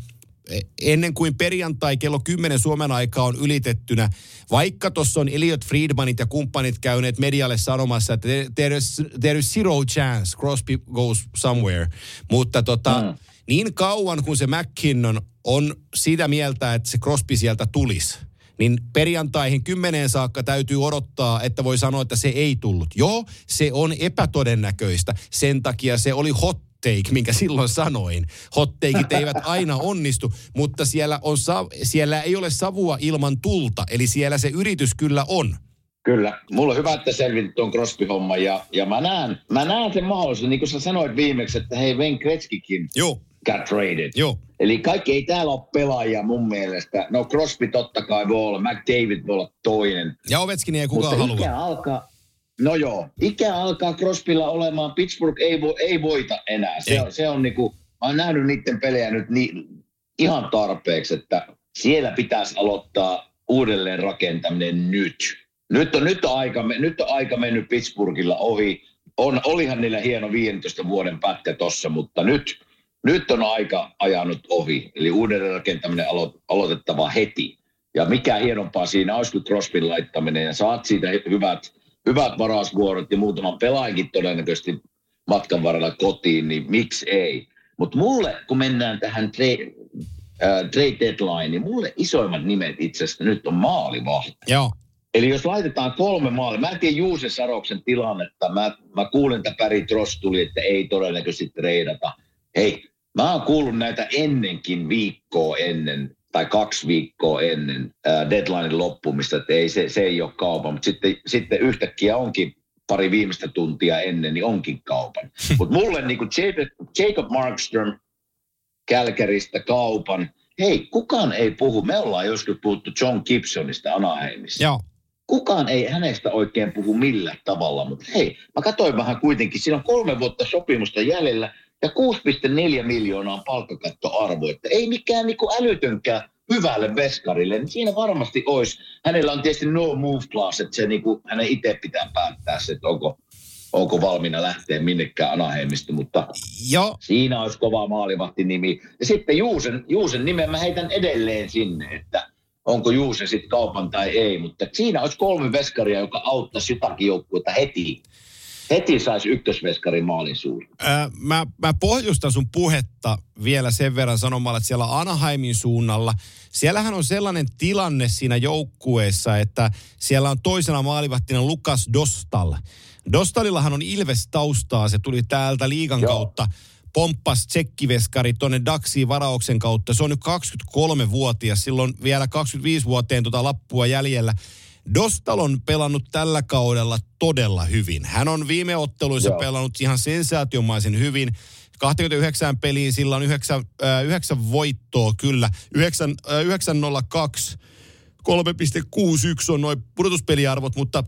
ennen kuin perjantai kello kymmenen Suomen aikaa on ylitettynä, vaikka tuossa on Elliot Friedmanit ja kumppanit käyneet medialle sanomassa, että there is, there is zero chance Crosby goes somewhere, mutta tota, mm. niin kauan kun se MacKinnon on sitä mieltä, että se Crosby sieltä tulisi, niin perjantaihin kymmeneen saakka täytyy odottaa, että voi sanoa, että se ei tullut. Joo, se on epätodennäköistä. Sen takia se oli hot take, minkä silloin sanoin. Hot takeit eivät aina onnistu, mutta siellä, on, siellä ei ole savua ilman tulta, eli siellä se yritys kyllä on. Kyllä. Mulla on hyvä, että selvitit tuon Crosby-homman ja, ja mä näen, mä näen sen mahdollisuuden, niin kuin sä sanoit viimeksi, että hei, Wayne Gretzkykin Joo. got traded. Joo. Eli kaikki ei täällä ole pelaajia mun mielestä. No Crosby totta kai voi olla, McDavid voi olla toinen. Ja Ovechkin ei kukaan halua. Ikä alkaa, no joo, ikä alkaa Crosbylla olemaan, Pittsburgh ei, vo, ei voita enää. Se on, se on niinku, mä oon nähnyt niiden pelejä nyt niin, ihan tarpeeksi, että siellä pitäisi aloittaa uudelleen rakentaminen nyt. Nyt on, nyt on, aika, nyt on aika mennyt Pittsburghilla ohi. On, olihan niillä hieno viidentoista vuoden pätkä tossa, mutta nyt, nyt on aika ajanut ohi. Eli uudelleen rakentaminen alo, aloitettava heti. Ja mikä hienompaa siinä olisi kuin Crosbyn laittaminen. Ja saat siitä hyvät, hyvät varausvuorot ja muutaman pelaajankin todennäköisesti matkan varrella kotiin, niin miksi ei. Mutta mulle, kun mennään tähän trade, äh, trade deadline, niin mulle isoimmat nimet itse asiassa nyt on maalivahti. Joo. Eli jos laitetaan kolme maalia, mä en tiedä Juuse Saroksen tilannetta, mä, mä kuulen, että Päri Trost tuli, että ei todennäköisesti treidata. Hei, mä oon kuullut näitä ennenkin viikkoa ennen, tai kaksi viikkoa ennen äh, deadlinein loppumista, että ei, se, se ei ole kaupan, mutta sitten, sitten yhtäkkiä onkin pari viimeistä tuntia ennen, niin onkin Kaupan. Mutta mulle niin kuin Jacob, Jacob Markström Calgarysta Kaupan, hei, kukaan ei puhu, me ollaan joskus puhuttu John Gibsonista Anaheimissa. Joo. Kukaan ei hänestä oikein puhu millään tavalla, mutta hei, mä katsoin vähän kuitenkin, siinä on kolme vuotta sopimusta jäljellä ja kuusi pilkku neljä miljoonaa on palkkakattoarvo, että ei mikään niinku älytönkään hyvälle veskarille, niin siinä varmasti olisi. Hänellä on tietysti no move clause, että se niinku, hänen itse pitää päättää se, että onko, onko valmiina lähteä minnekään Anaheimista, mutta Joo. siinä olisi kova maalivahtinimi. Ja sitten Juusen, Juusen nimen mä heitän edelleen sinne, että onko Juuse sitten Kaupan tai ei, mutta siinä olisi kolme veskaria, joka auttaisi jotakin joukkuetta heti. Heti saisi ykkösveskarin maalin suuri. Öö, mä, mä pohjustan sun puhetta vielä sen verran sanomalla, että siellä Anaheimin suunnalla, siellähän on sellainen tilanne siinä joukkueessa, että siellä on toisena maalivahtina Lukas Dostal. Dostalillahan on Ilves-taustaa, se tuli täältä liigan Joo. kautta. Pomppas tsekkiveskari tuonne Daxiin varauksen kautta. Se on nyt kaksikymmentäkolmevuotias, silloin vielä kaksikymmentäviisi vuoteen tuota lappua jäljellä. Dostal on pelannut tällä kaudella todella hyvin. Hän on viime otteluissa Joo. pelannut ihan sensaatiomaisen hyvin. kaksikymmentäyhdeksän peliin, sillä on yhdeksän, äh, yhdeksän voittoa kyllä. yhdeksän, äh, yhdeksän nolla kaksi, kolme pilkku kuusikymmentäyksi on noin pudotuspeliarvot, mutta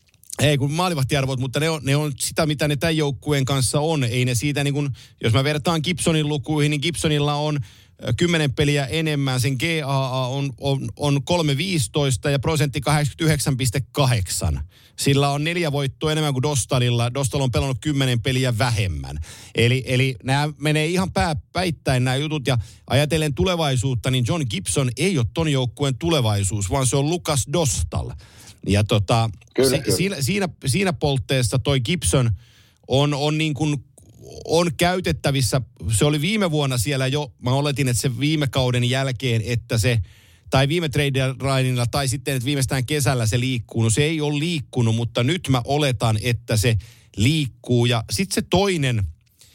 ei kun maalivahtiarvot, mutta ne on, ne on sitä, mitä ne tämän joukkueen kanssa on. Ei ne siitä niin kuin, jos mä vertaan Gibsonin lukuihin, niin Gibsonilla on kymmenen peliä enemmän. Sen G A A on, on, on kolme viisitoista ja prosentti kahdeksankymmentäyhdeksän pilkku kahdeksan. Sillä on neljä voittoa enemmän kuin Dostalilla. Dostal on pelannut kymmenen peliä vähemmän. Eli, eli nämä menee ihan pää, päittäin nämä jutut. Ja ajatellen tulevaisuutta, niin John Gibson ei ole ton joukkueen tulevaisuus, vaan se on Lukas Dostal. Ja tota, kyllä, se, kyllä. Siinä, siinä, siinä poltteessa toi Gibson on, on niin kuin on käytettävissä. Se oli viime vuonna siellä jo, mä oletin, että se viime kauden jälkeen, että se, tai viime trade lineilla, tai sitten, että viimeistään kesällä se liikkuu. No se ei ole liikkunut, mutta nyt mä oletan, että se liikkuu. Ja sitten se toinen,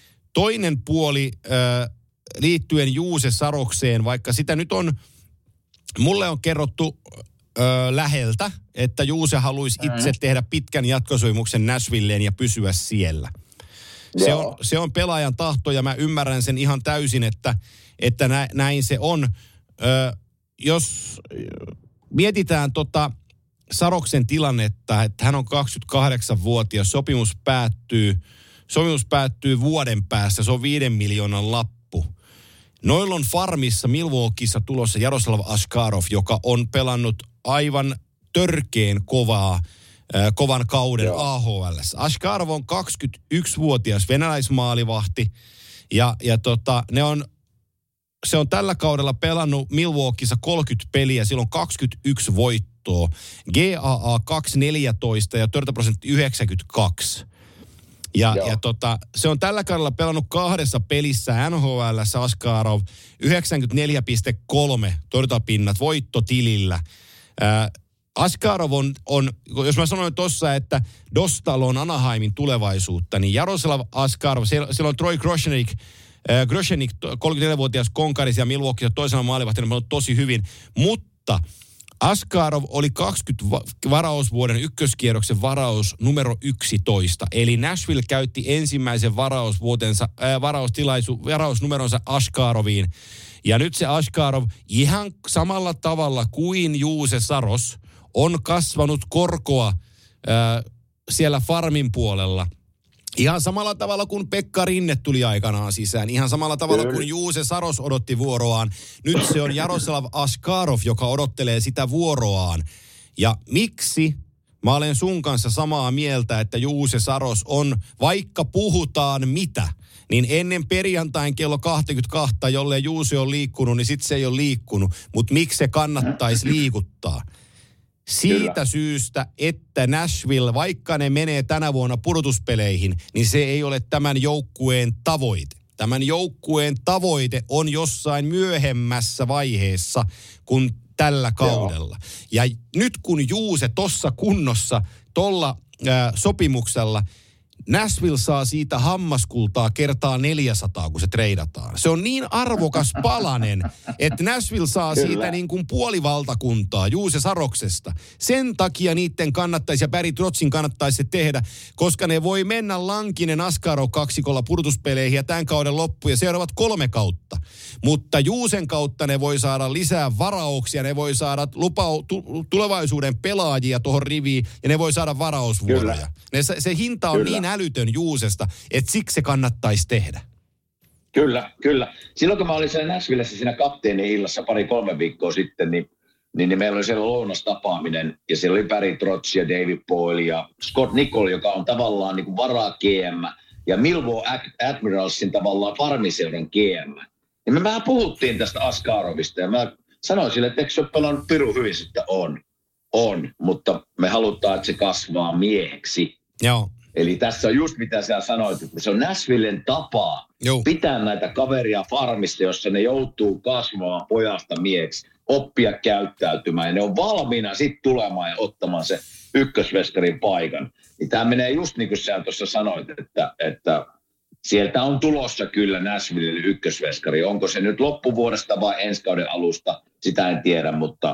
toinen puoli äh, liittyen Juuse Sarokseen, vaikka sitä nyt on, mulle on kerrottu Öö, läheltä, että Juuse haluaisi itse tehdä pitkän jatkosopimuksen Nashvilleen ja pysyä siellä. Se on, se on pelaajan tahto ja mä ymmärrän sen ihan täysin, että, että nä, näin se on. Öö, jos mietitään tota Saroksen tilannetta, että hän on kaksikymmentäkahdeksanvuotias, sopimus päättyy, sopimus päättyy vuoden päässä, se on viiden miljoonan lappu. Noilla on farmissa Milwaukeeissa tulossa Jaroslav Askarov, joka on pelannut aivan törkeen kovaa, äh, kovan kauden Joo. A H L:ssä. Askarov on kaksikymmentäyksivuotias venäläismaalivahti ja, ja tota, ne on, se on tällä kaudella pelannut Milwaukeeissa kolmekymmentä peliä, sillä on kaksikymmentäyksi voittoa, G A A kaksi neljätoista ja torjuntaprosentti yhdeksänkymmentäkaksi. Ja, ja tota, se on tällä kaudella pelannut kahdessa pelissä N H L:ssä Askarov yhdeksänkymmentäneljä pilkku kolme torjuntapinnat voittotilillä. Äh, Askarov on, on, jos mä sanoin tuossa, että Dostal on Anaheimin tulevaisuutta, niin Jaroslav Askarov, siellä, siellä on Troy Groshenik, äh, Groshenik kolmekymmentäneljävuotias konkarissa ja Milwaukeeissa toisena maalivahtina on tosi hyvin, mutta Askarov oli kaksikymmentä varausvuoden ykköskierroksen varaus numero yksitoista. Eli Nashville käytti ensimmäisen varausvuotensa, äh, varaustilaisu, varausnumeronsa Askaroviin. Ja nyt se Askarov ihan samalla tavalla kuin Juuse Saros on kasvanut korkoa äh, siellä farmin puolella. Ihan samalla tavalla kuin Pekka Rinne tuli aikanaan sisään. Ihan samalla tavalla kuin Juuse Saros odotti vuoroaan. Nyt se on Jaroslav Askarov, joka odottelee sitä vuoroaan. Ja miksi mä olen sun kanssa samaa mieltä, että Juuse Saros on, vaikka puhutaan mitä, niin ennen perjantain kello kaksikymmentäkaksi, jollei Juuse on liikkunut, niin sitten se ei ole liikkunut. Mutta miksi se kannattaisi liikuttaa? Siitä Kyllä. syystä, että Nashville, vaikka ne menee tänä vuonna pudotuspeleihin, niin se ei ole tämän joukkueen tavoite. Tämän joukkueen tavoite on jossain myöhemmässä vaiheessa kuin tällä kaudella. Joo. Ja nyt kun Juuse tossa kunnossa, tolla äh, sopimuksella, Nashville saa siitä hammaskultaa kertaa neljäsataa, kun se treidataan. Se on niin arvokas palanen, että Nashville saa Kyllä. siitä niin kuin puolivaltakuntaa Juuse Saroksesta. Sen takia niiden kannattaisi ja Barry Trotzin kannattaisi se tehdä, koska ne voi mennä Lankinen Askarov kaksikolla pudotuspeleihin ja tämän kauden loppu ja seuraavat kolme kautta. Mutta Juusen kautta ne voi saada lisää varauksia, ne voi saada lupau- tu- tulevaisuuden pelaajia tuohon riviin ja ne voi saada varausvuoroja. Ne, se, se hinta on Kyllä. niin älytön Juusesta, että siksi se kannattaisi tehdä. Kyllä, kyllä. Silloin kun mä olin siellä Nashvillessä siinä kapteeni-illassa pari-kolme viikkoa sitten, niin, niin, niin meillä oli siellä lounastapaaminen ja siellä oli Barry Trotz ja David Boyle ja Scott Nicol, joka on tavallaan niin kuin varaa-G M ja Milwaukee Admiralsin tavallaan farmiseuran G M. Ja me vähän puhuttiin tästä Askarovista ja mä sanoin sille, että eikö se ole pelannut pirun hyvin, että on. On, mutta me halutaan, että se kasvaa mieheksi. Joo. Eli tässä on just mitä sä sanoit, että se on Nashvillen tapa Joo. pitää näitä kaveria farmista, jossa ne joutuu kasvamaan pojasta mieheksi, oppia käyttäytymään. Ja ne on valmiina sitten tulemaan ja ottamaan se ykkösvestarin paikan. Niin tämä menee just niin kuin sä tuossa sanoit, että, että sieltä on tulossa kyllä Nashvillelle ykkösveskari. Onko se nyt loppuvuodesta vai ensi kauden alusta, sitä en tiedä, mutta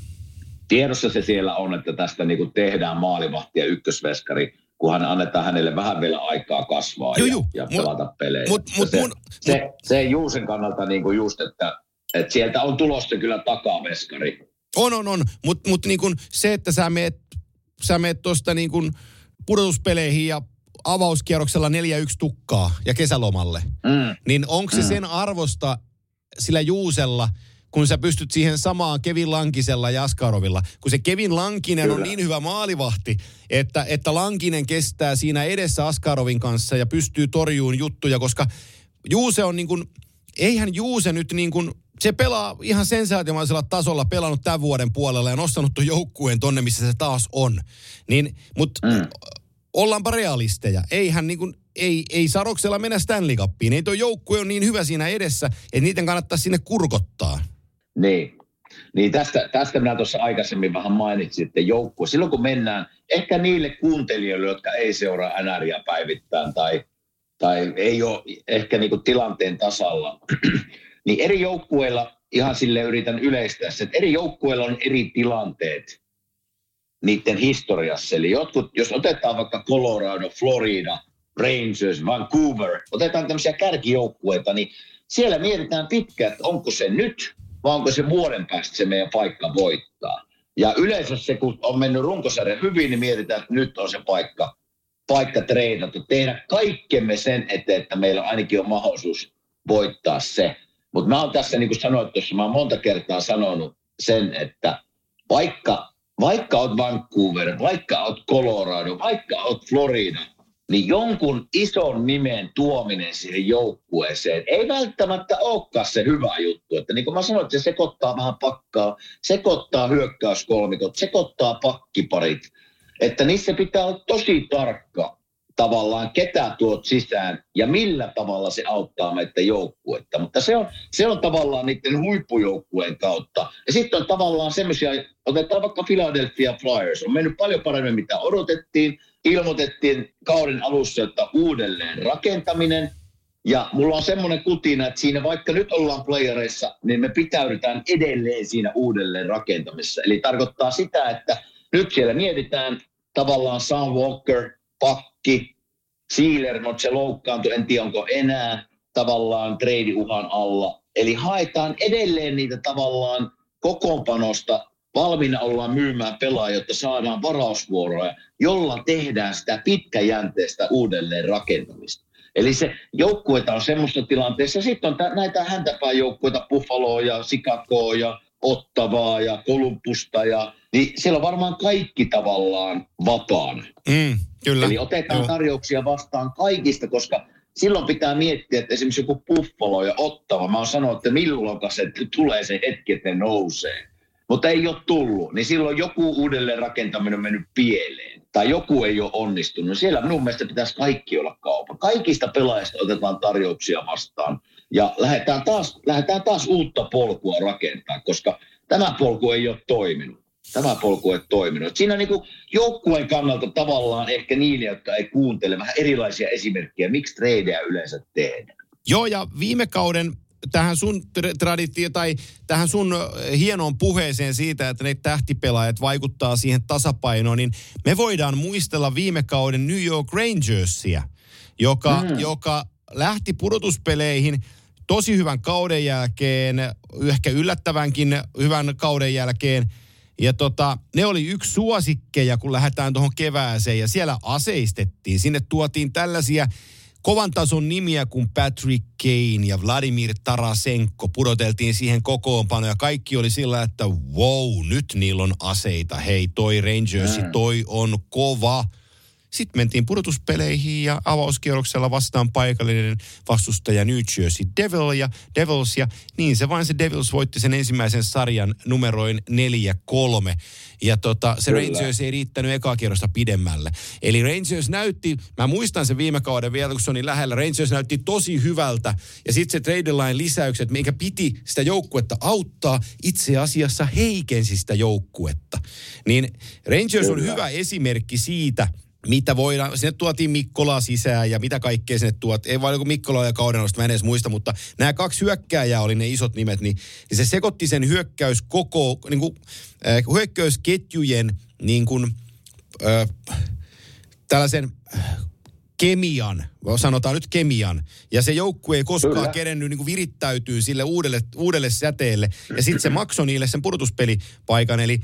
tiedossa se siellä on, että tästä niin kuin tehdään maalivahti ja ykkösveskari, kunhan annetaan hänelle vähän vielä aikaa kasvaa joo, ja, joo. ja pelata mut, pelejä. Mut, mut, se, mun, se, mut, se Juusen kannalta niin kuin just, että, että sieltä on tulossa kyllä takaveskari. On, on, on. Mutta mut niin kuin se, että sä meet, sä meet tuosta niin kuin pudotuspeleihin ja avauskierroksella neljä yksi tukkaa ja kesälomalle, mm. niin onko se mm. sen arvosta sillä Juusella, kun sä pystyt siihen samaan Kevin Lankisella ja Askarovilla. Kun se Kevin Lankinen Kyllä. on niin hyvä maalivahti, että, että Lankinen kestää siinä edessä Askarovin kanssa ja pystyy torjuun juttuja, koska Juuse on niin kuin, eihän Juuse nyt niin kuin, se pelaa ihan sensaatiomaisella tasolla, pelannut tämän vuoden puolella ja nostanut tuon joukkueen tonne, missä se taas on. Niin, mutta mm. ollaanpa realisteja. Eihän niin kuin, ei, ei Saroksella mennä Stanley Cupiin. Ei tuo joukkue on niin hyvä siinä edessä, että niiden kannattaa sinne kurkottaa. Niin, niin tästä, tästä minä tuossa aikaisemmin vähän mainitsin, että joukkue, silloin kun mennään, ehkä niille kuuntelijoille, jotka ei seuraa N R:ää päivittäin tai, tai ei ole ehkä niinku tilanteen tasalla, niin eri joukkueilla, ihan sille yritän yleistää se, että eri joukkueilla on eri tilanteet niiden historiassa. Eli jotkut, jos otetaan vaikka Colorado, Florida, Rangers, Vancouver, otetaan tämmöisiä kärkijoukkueita, niin siellä mietitään pitkään, että onko se nyt, vai onko se vuoden päästä se meidän paikka voittaa. Ja yleensä se, kun on mennyt runkosarja hyvin, niin mietitään, että nyt on se paikka, paikka treidata. Tehdä kaikkemme sen eteen, että meillä ainakin on mahdollisuus voittaa se. Mutta mä oon tässä, niin kuin sanoit tuossa, mä oon monta kertaa sanonut sen, että vaikka, vaikka oot Vancouver, vaikka oot Colorado, vaikka oot Florida, niin jonkun ison nimen tuominen siihen joukkueeseen ei välttämättä olekaan se hyvä juttu. Että niin kuin mä sanoin, että se sekoittaa vähän pakkaa, sekoittaa hyökkäyskolmikot, sekoittaa pakkiparit. Että niissä pitää olla tosi tarkka tavallaan, ketä tuot sisään ja millä tavalla se auttaa meitä joukkuetta. Mutta se on, se on tavallaan niiden huippujoukkueen kautta. Ja sitten on tavallaan semmoisia, otetaan vaikka Philadelphia Flyers, on mennyt paljon paremmin mitä odotettiin. Ilmoitettiin kauden alussa, että uudelleen rakentaminen. Ja mulla on semmoinen kutina, että siinä vaikka nyt ollaan playereissa, niin me pitäydytään edelleen siinä uudelleen rakentamisessa. Eli tarkoittaa sitä, että nyt siellä mietitään tavallaan Sam Walker, pakki, Sealer, mutta se loukkaantui, en tiedä onko enää tavallaan trade-uhan alla. Eli haetaan edelleen niitä tavallaan kokoonpanosta, valmiina ollaan myymään pelaajia, jotta saadaan varausvuoroja, jolla tehdään sitä pitkäjänteistä uudelleen rakentamista. Eli se joukkueita on semmoista tilanteessa. Sitten on t- näitä häntäpään joukkueita, Buffaloa ja Chicagoa ja Ottavaa ja Columbusta. Ja, niin siellä on varmaan kaikki tavallaan vapaana. Mm, kyllä. Eli otetaan Joo. tarjouksia vastaan kaikista, koska silloin pitää miettiä, että esimerkiksi joku Buffalo ja Ottava, mä oon sanonut, että milloin se tulee se hetki, että ne nousee. Mutta ei ole tullut, niin silloin joku uudelleen rakentaminen on mennyt pieleen. Tai joku ei ole onnistunut. Siellä minun mielestä pitäisi kaikki olla kaupan. Kaikista pelaajista otetaan tarjouksia vastaan. Ja lähdetään taas, lähdetään taas uutta polkua rakentaa, koska tämä polku ei ole toiminut. Tämä polku ei toiminut. Siinä niin kuin joukkueen kannalta tavallaan ehkä niille, jotka ei kuuntele vähän erilaisia esimerkkejä, miksi tradeja yleensä tehdään. Joo, ja viime kauden tähän sun traditio tai tähän sun hienoon puheeseen siitä, että ne tähtipelaajat vaikuttaa siihen tasapainoon, niin me voidaan muistella viime kauden New York Rangersia, joka, mm. joka lähti pudotuspeleihin tosi hyvän kauden jälkeen, ehkä yllättävänkin hyvän kauden jälkeen. Ja tota, ne oli yksi suosikkeja, kun lähdetään tuohon kevääseen ja siellä aseistettiin. Sinne tuotiin tällaisia kovan tason nimiä kuin Patrick Kane ja Vladimir Tarasenko. Pudoteltiin siihen kokoonpanoon ja kaikki oli sillä, että wow, nyt niillä on aseita. Hei, toi Rangersi, toi on kova. Sitten mentiin pudotuspeleihin ja avauskierroksella vastaan paikallinen vastustaja New Jersey Devil ja Devils. Ja niin se vain se Devils voitti sen ensimmäisen sarjan numeroin neljä kolme. Ja tota, se Kyllä. Rangers ei riittänyt ekaa kierrosta pidemmälle. Eli Rangers näytti, mä muistan sen viime kauden vielä, kun se on niin lähellä, Rangers näytti tosi hyvältä. Ja sitten se trade line lisäykset, minkä piti sitä joukkuetta auttaa, itse asiassa heikensi sitä joukkuetta. Niin Rangers Kyllä. on hyvä esimerkki siitä, mitä voidaan, sinne tuotiin Mikkolaa sisään ja mitä kaikkea sinne tuot. Ei vaan joku Mikkola ja Kaudenosta, mä en edes muista, mutta nämä kaksi hyökkääjää oli ne isot nimet, niin, niin se sekoitti sen hyökkäys koko, niin kuin, äh, hyökkäysketjujen niin kuin, äh, tällaisen kemian, sanotaan nyt kemian, ja se joukkue ei koskaan Kyllä. kerennyt niin kuin virittäytyy sille uudelle, uudelle säteelle, ja sitten se maksoi niille sen pudotuspelipaikan, eli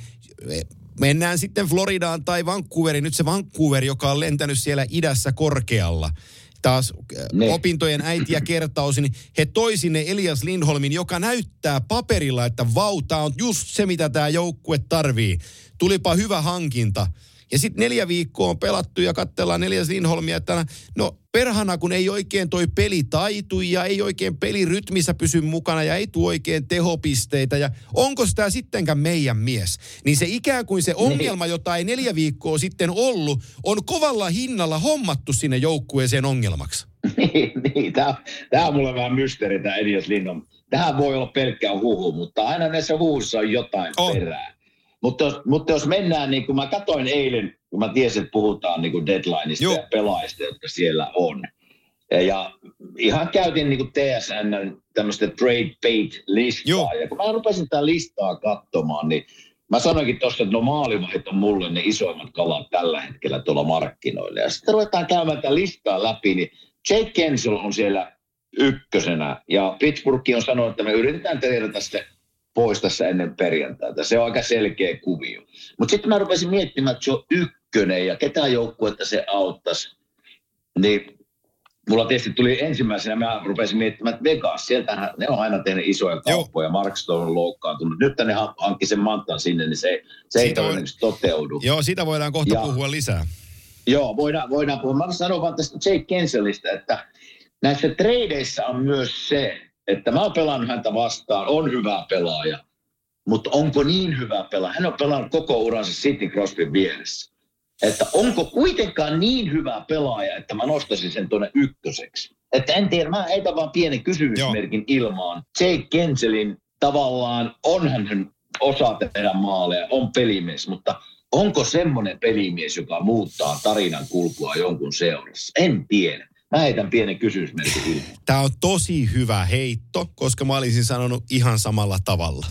mennään sitten Floridaan tai Vancouveriin. Nyt se Vancouver, joka on lentänyt siellä idässä korkealla. Taas ne. opintojen äiti ja kertaus, niin he toi sinne Elias Lindholmin, joka näyttää paperilla, että vau, tää on just se, mitä tämä joukkue tarvii. Tulipa hyvä hankinta. Ja sitten neljä viikkoa on pelattu ja katsellaan Elias Lindholmia, että no perhana, kun ei oikein toi peli taitu ja ei oikein pelirytmissä pysy mukana ja ei tuo oikein tehopisteitä ja onko sitä sittenkään meidän mies? Niin se ikään kuin se ongelma, jota ei neljä viikkoa sitten ollut, on kovalla hinnalla hommattu sinne joukkueeseen ongelmaksi. Niin, niin. Tämä, tämä on mulle vähän mysteeri, tämä Elias Lindholm. Tähän voi olla pelkkää huhu, mutta aina näissä huhuissa on jotain oh. perää. Mutta jos, mutta jos mennään, niin kuin mä katsoin eilen, kun mä tiesin, että puhutaan niin kuin deadlineista Joo. ja pelaajista, jotka siellä on. Ja, ja ihan käytin niin kuin T S N tämmöistä trade bait-listaa. Joo. Ja kun mä rupesin tätä listaa katsomaan, niin mä sanoinkin tuossa, että no maalivahit on mulle ne isoimmat kalat tällä hetkellä tuolla markkinoilla. Ja sitten ruvetaan käymään tätä listaa läpi, niin Jake Guentzel on siellä ykkösenä. Ja Pittsburgh on sanonut, että me yritetään tehdä sitä pois tässä ennen perjantaita. Se on aika selkeä kuvio. Mutta sitten mä rupesin miettimään, että se on ykkönen ja ketä joukkuetta se auttaisi. Niin mulla tietysti tuli ensimmäisenä, mä rupesin miettimään, että Vegas, sieltähän ne on aina tehnyt isoja kauppoja. Mark Stone on loukkaantunut. Nyt ne hankki sen mantan sinne, niin se, se ei todennäköisesti toteudu. Joo, siitä voidaan kohta ja, puhua lisää. Joo, voidaan, voidaan puhua. Mä sanon vaan tästä Jake Guentzelistä, että näissä tradeissä on myös se, että mä oon pelannut häntä vastaan, on hyvä pelaaja, mutta onko niin hyvä pelaaja? Hän on pelannut koko uransa Sidney Crosbyn vieressä. Että onko kuitenkaan niin hyvä pelaaja, että mä nostaisin sen tuonne ykköseksi? Että en tiedä, mä heitän vaan pienen kysymysmerkin Joo. ilmaan. Jake Guentzelin tavallaan, onhan hän osaa tehdä maaleja, on pelimies, mutta onko semmoinen pelimies, joka muuttaa tarinan kulkua jonkun seurassa? En tiedä. Mä heitän pienen kysymysmerkin ilmaan. Tämä on tosi hyvä heitto, koska mä olisin sanonut ihan samalla tavalla.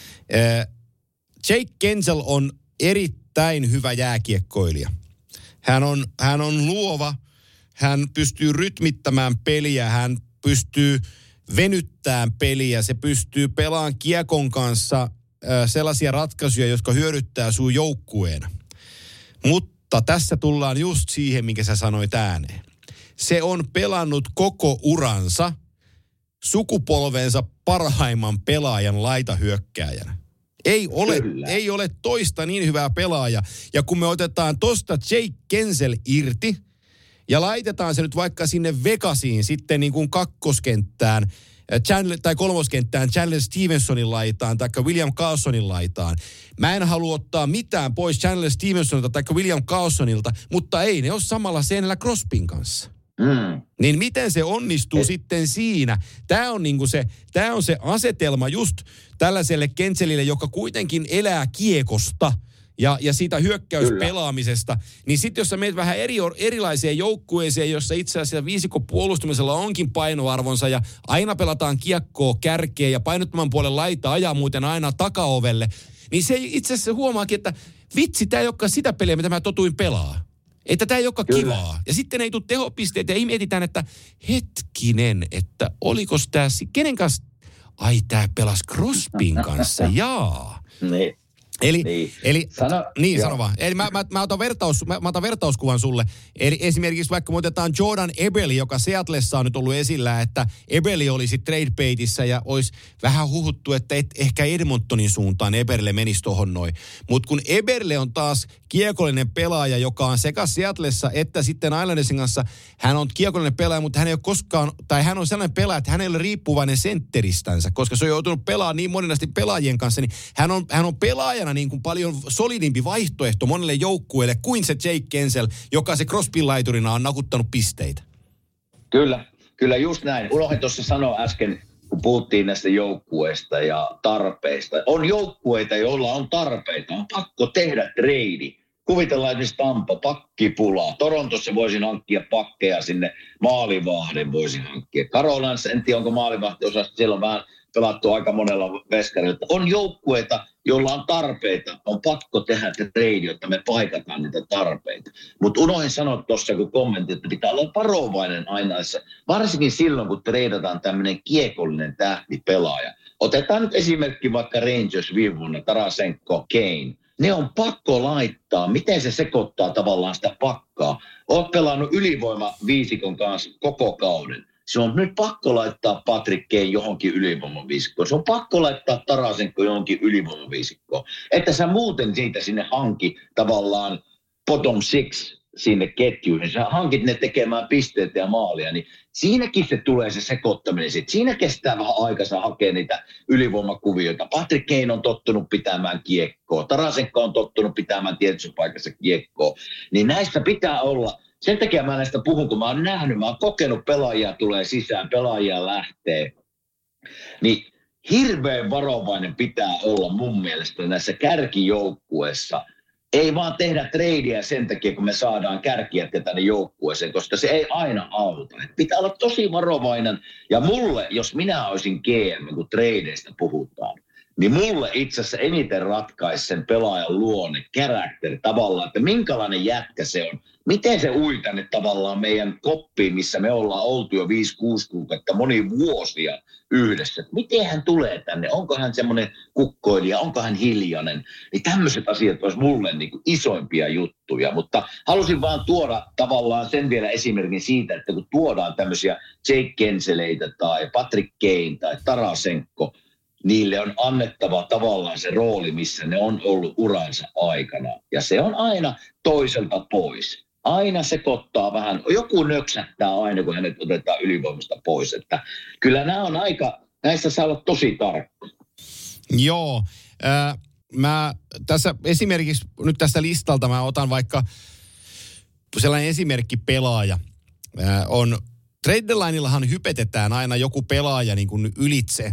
Jake Guentzel on erittäin hyvä jääkiekkoilija. Hän on, hän on luova, hän pystyy rytmittämään peliä, hän pystyy venyttämään peliä, se pystyy pelaamaan kiekon kanssa sellaisia ratkaisuja, jotka hyödyttää sun joukkueena. Mutta tässä tullaan just siihen, minkä sä sanoit ääneen. Se on pelannut koko uransa sukupolvensa parhaimman pelaajan laitahyökkääjänä. Ei ole, ei ole toista niin hyvää pelaajaa. Ja kun me otetaan tosta Jake Guentzel irti ja laitetaan se nyt vaikka sinne Vegasiin sitten niin kuin kakkoskenttään Chandler, tai kolmoskenttään Chandler Stevensonin laitaan tai William Carlsonin laitaan. Mä en halua ottaa mitään pois Chandler Stevensonilta tai William Carlsonilta, mutta ei ne ole samalla seinällä Crosbyn kanssa. Mm. Niin miten se onnistuu Et... sitten siinä? Tämä on, niinku se, tää on se asetelma just tällaiselle Kentselille, joka kuitenkin elää kiekosta ja, ja siitä hyökkäyspelaamisesta. Kyllä. Niin sitten jos sä meet vähän eri, erilaiseen joukkueeseen, jossa itse asiassa viisikon puolustamisella onkin painoarvonsa ja aina pelataan kiekkoa kärkeen ja painottoman puolen laita ajaa muuten aina takaovelle, niin se itse asiassa huomaakin, että vitsi, tämä ei olekaan sitä peliä, mitä mä totuin pelaa. Että tämä ei olekaan kivaa. Ja sitten ei tule tehopisteitä ja mietitään, että hetkinen, että olikos tämä, kenen kanssa, ai tämä pelasi Crosbyn kanssa, jaa. Niin. Eli, niin, eli sano, niin sano vaan. Eli mä, mä, mä, otan vertaus, mä, mä otan vertauskuvan sulle. Eli esimerkiksi vaikka me otetaan Jordan Eberle, joka Seatlessa on nyt ollut esillä, että Eberle olisi trade baitissä ja olisi vähän huhuttu, että et, ehkä Edmontonin suuntaan Eberle menisi tohon noin. Mutta kun Eberle on taas kiekollinen pelaaja, joka on sekä Seatlessa että sitten Islandersin kanssa, hän on kiekollinen pelaaja, mutta hän ei ole koskaan, tai hän on sellainen pelaaja, että hän ei ole riippuvainen sentteristänsä, koska se on joutunut pelaamaan niin monenasti pelaajien kanssa, niin hän on, hän on pelaajana niin kuin paljon solidimpi vaihtoehto monelle joukkueelle kuin se Jake Guentzel, joka se Crosbyn laiturina on nakuttanut pisteitä. Kyllä, kyllä just näin. Unohdin tuossa sanoa äsken, kun puhuttiin näistä joukkueista ja tarpeista. On joukkueita, joilla on tarpeita. On pakko tehdä treidi. Kuvitellaan esimerkiksi Tampa, pakkipulaa. Torontossa voisin hankkia pakkeja sinne, maalivahden voisin hankkia. Carolinassa, en tiedä onko maalivahtiosasta, siellä on vähän pelattu aika monella veskarilla. On joukkueita, joilla on tarpeita, on pakko tehdä treidi, jotta me paikataan niitä tarpeita. Mutta unohdin sanoa tuossa, kun kommentti, että pitää olla varovainen aina, varsinkin silloin, kun treidataan tämmöinen kiekollinen tähtipelaaja. Otetaan nyt esimerkki vaikka Rangers viime vuonna, Tarasenko, Kane. Ne on pakko laittaa, miten se sekoittaa tavallaan sitä pakkaa. Olet pelannut ylivoimaviisikon kanssa koko kauden. Se on nyt pakko laittaa Patrick Kane johonkin ylivoimaviisikkoon. Se on pakko laittaa Tarasenko johonkin ylivoimaviisikkoon. Että sä muuten siitä sinne hanki tavallaan bottom six sinne ketjuihin. Sä hankit ne tekemään pisteitä ja maalia, niin siinäkin se tulee se sekoittaminen. Sitten siinä kestää vähän aikansa hakea niitä ylivoimakuvioita. Patrick Kane on tottunut pitämään kiekkoa. Tarasenko on tottunut pitämään tietyssä paikassa kiekkoa. Niin näistä pitää olla. Sen takia mä näistä puhun, kun mä oon nähnyt, mä oon kokenut, pelaajia tulee sisään, pelaajia lähtee. Niin hirveän varovainen pitää olla mun mielestä näissä kärkijoukkueissa. Ei vaan tehdä treidiä sen takia, kun me saadaan kärkijätkä tänne joukkueeseen, koska se ei aina auta. Et pitää olla tosi varovainen. Ja mulle, jos minä olisin G M, kun treideistä puhutaan, niin mulle itse asiassa eniten ratkaisi sen pelaajan luonne, karakteri tavallaan, että minkälainen jätkä se on. Miten se ui tänne tavallaan meidän koppiin, missä me ollaan oltu jo viisi kuusi kuukautta, moni vuosia yhdessä. Miten hän tulee tänne? Onko hän semmoinen kukkoilija? Onko hän hiljainen? Niin tämmöiset asiat olisi mulle niin kuin isoimpia juttuja. Mutta halusin vaan tuoda tavallaan sen vielä esimerkin siitä, että kun tuodaan tämmöisiä Jake Guentzeleitä tai Patrick Kane tai Tarasenko, niille on annettava tavallaan se rooli, missä ne on ollut uransa aikana. Ja se on aina toiselta pois. Aina sekoittaa vähän. Joku nöksättää aina, kun hänet otetaan ylivoimasta pois. Että kyllä nämä on aika, näissä saa olla tosi tarkka. Joo. Äh, mä tässä esimerkiksi nyt tästä listalta mä otan vaikka sellainen esimerkki pelaaja. Äh, on trade deadlineillahan hypetetään aina joku pelaaja niin kuin ylitse.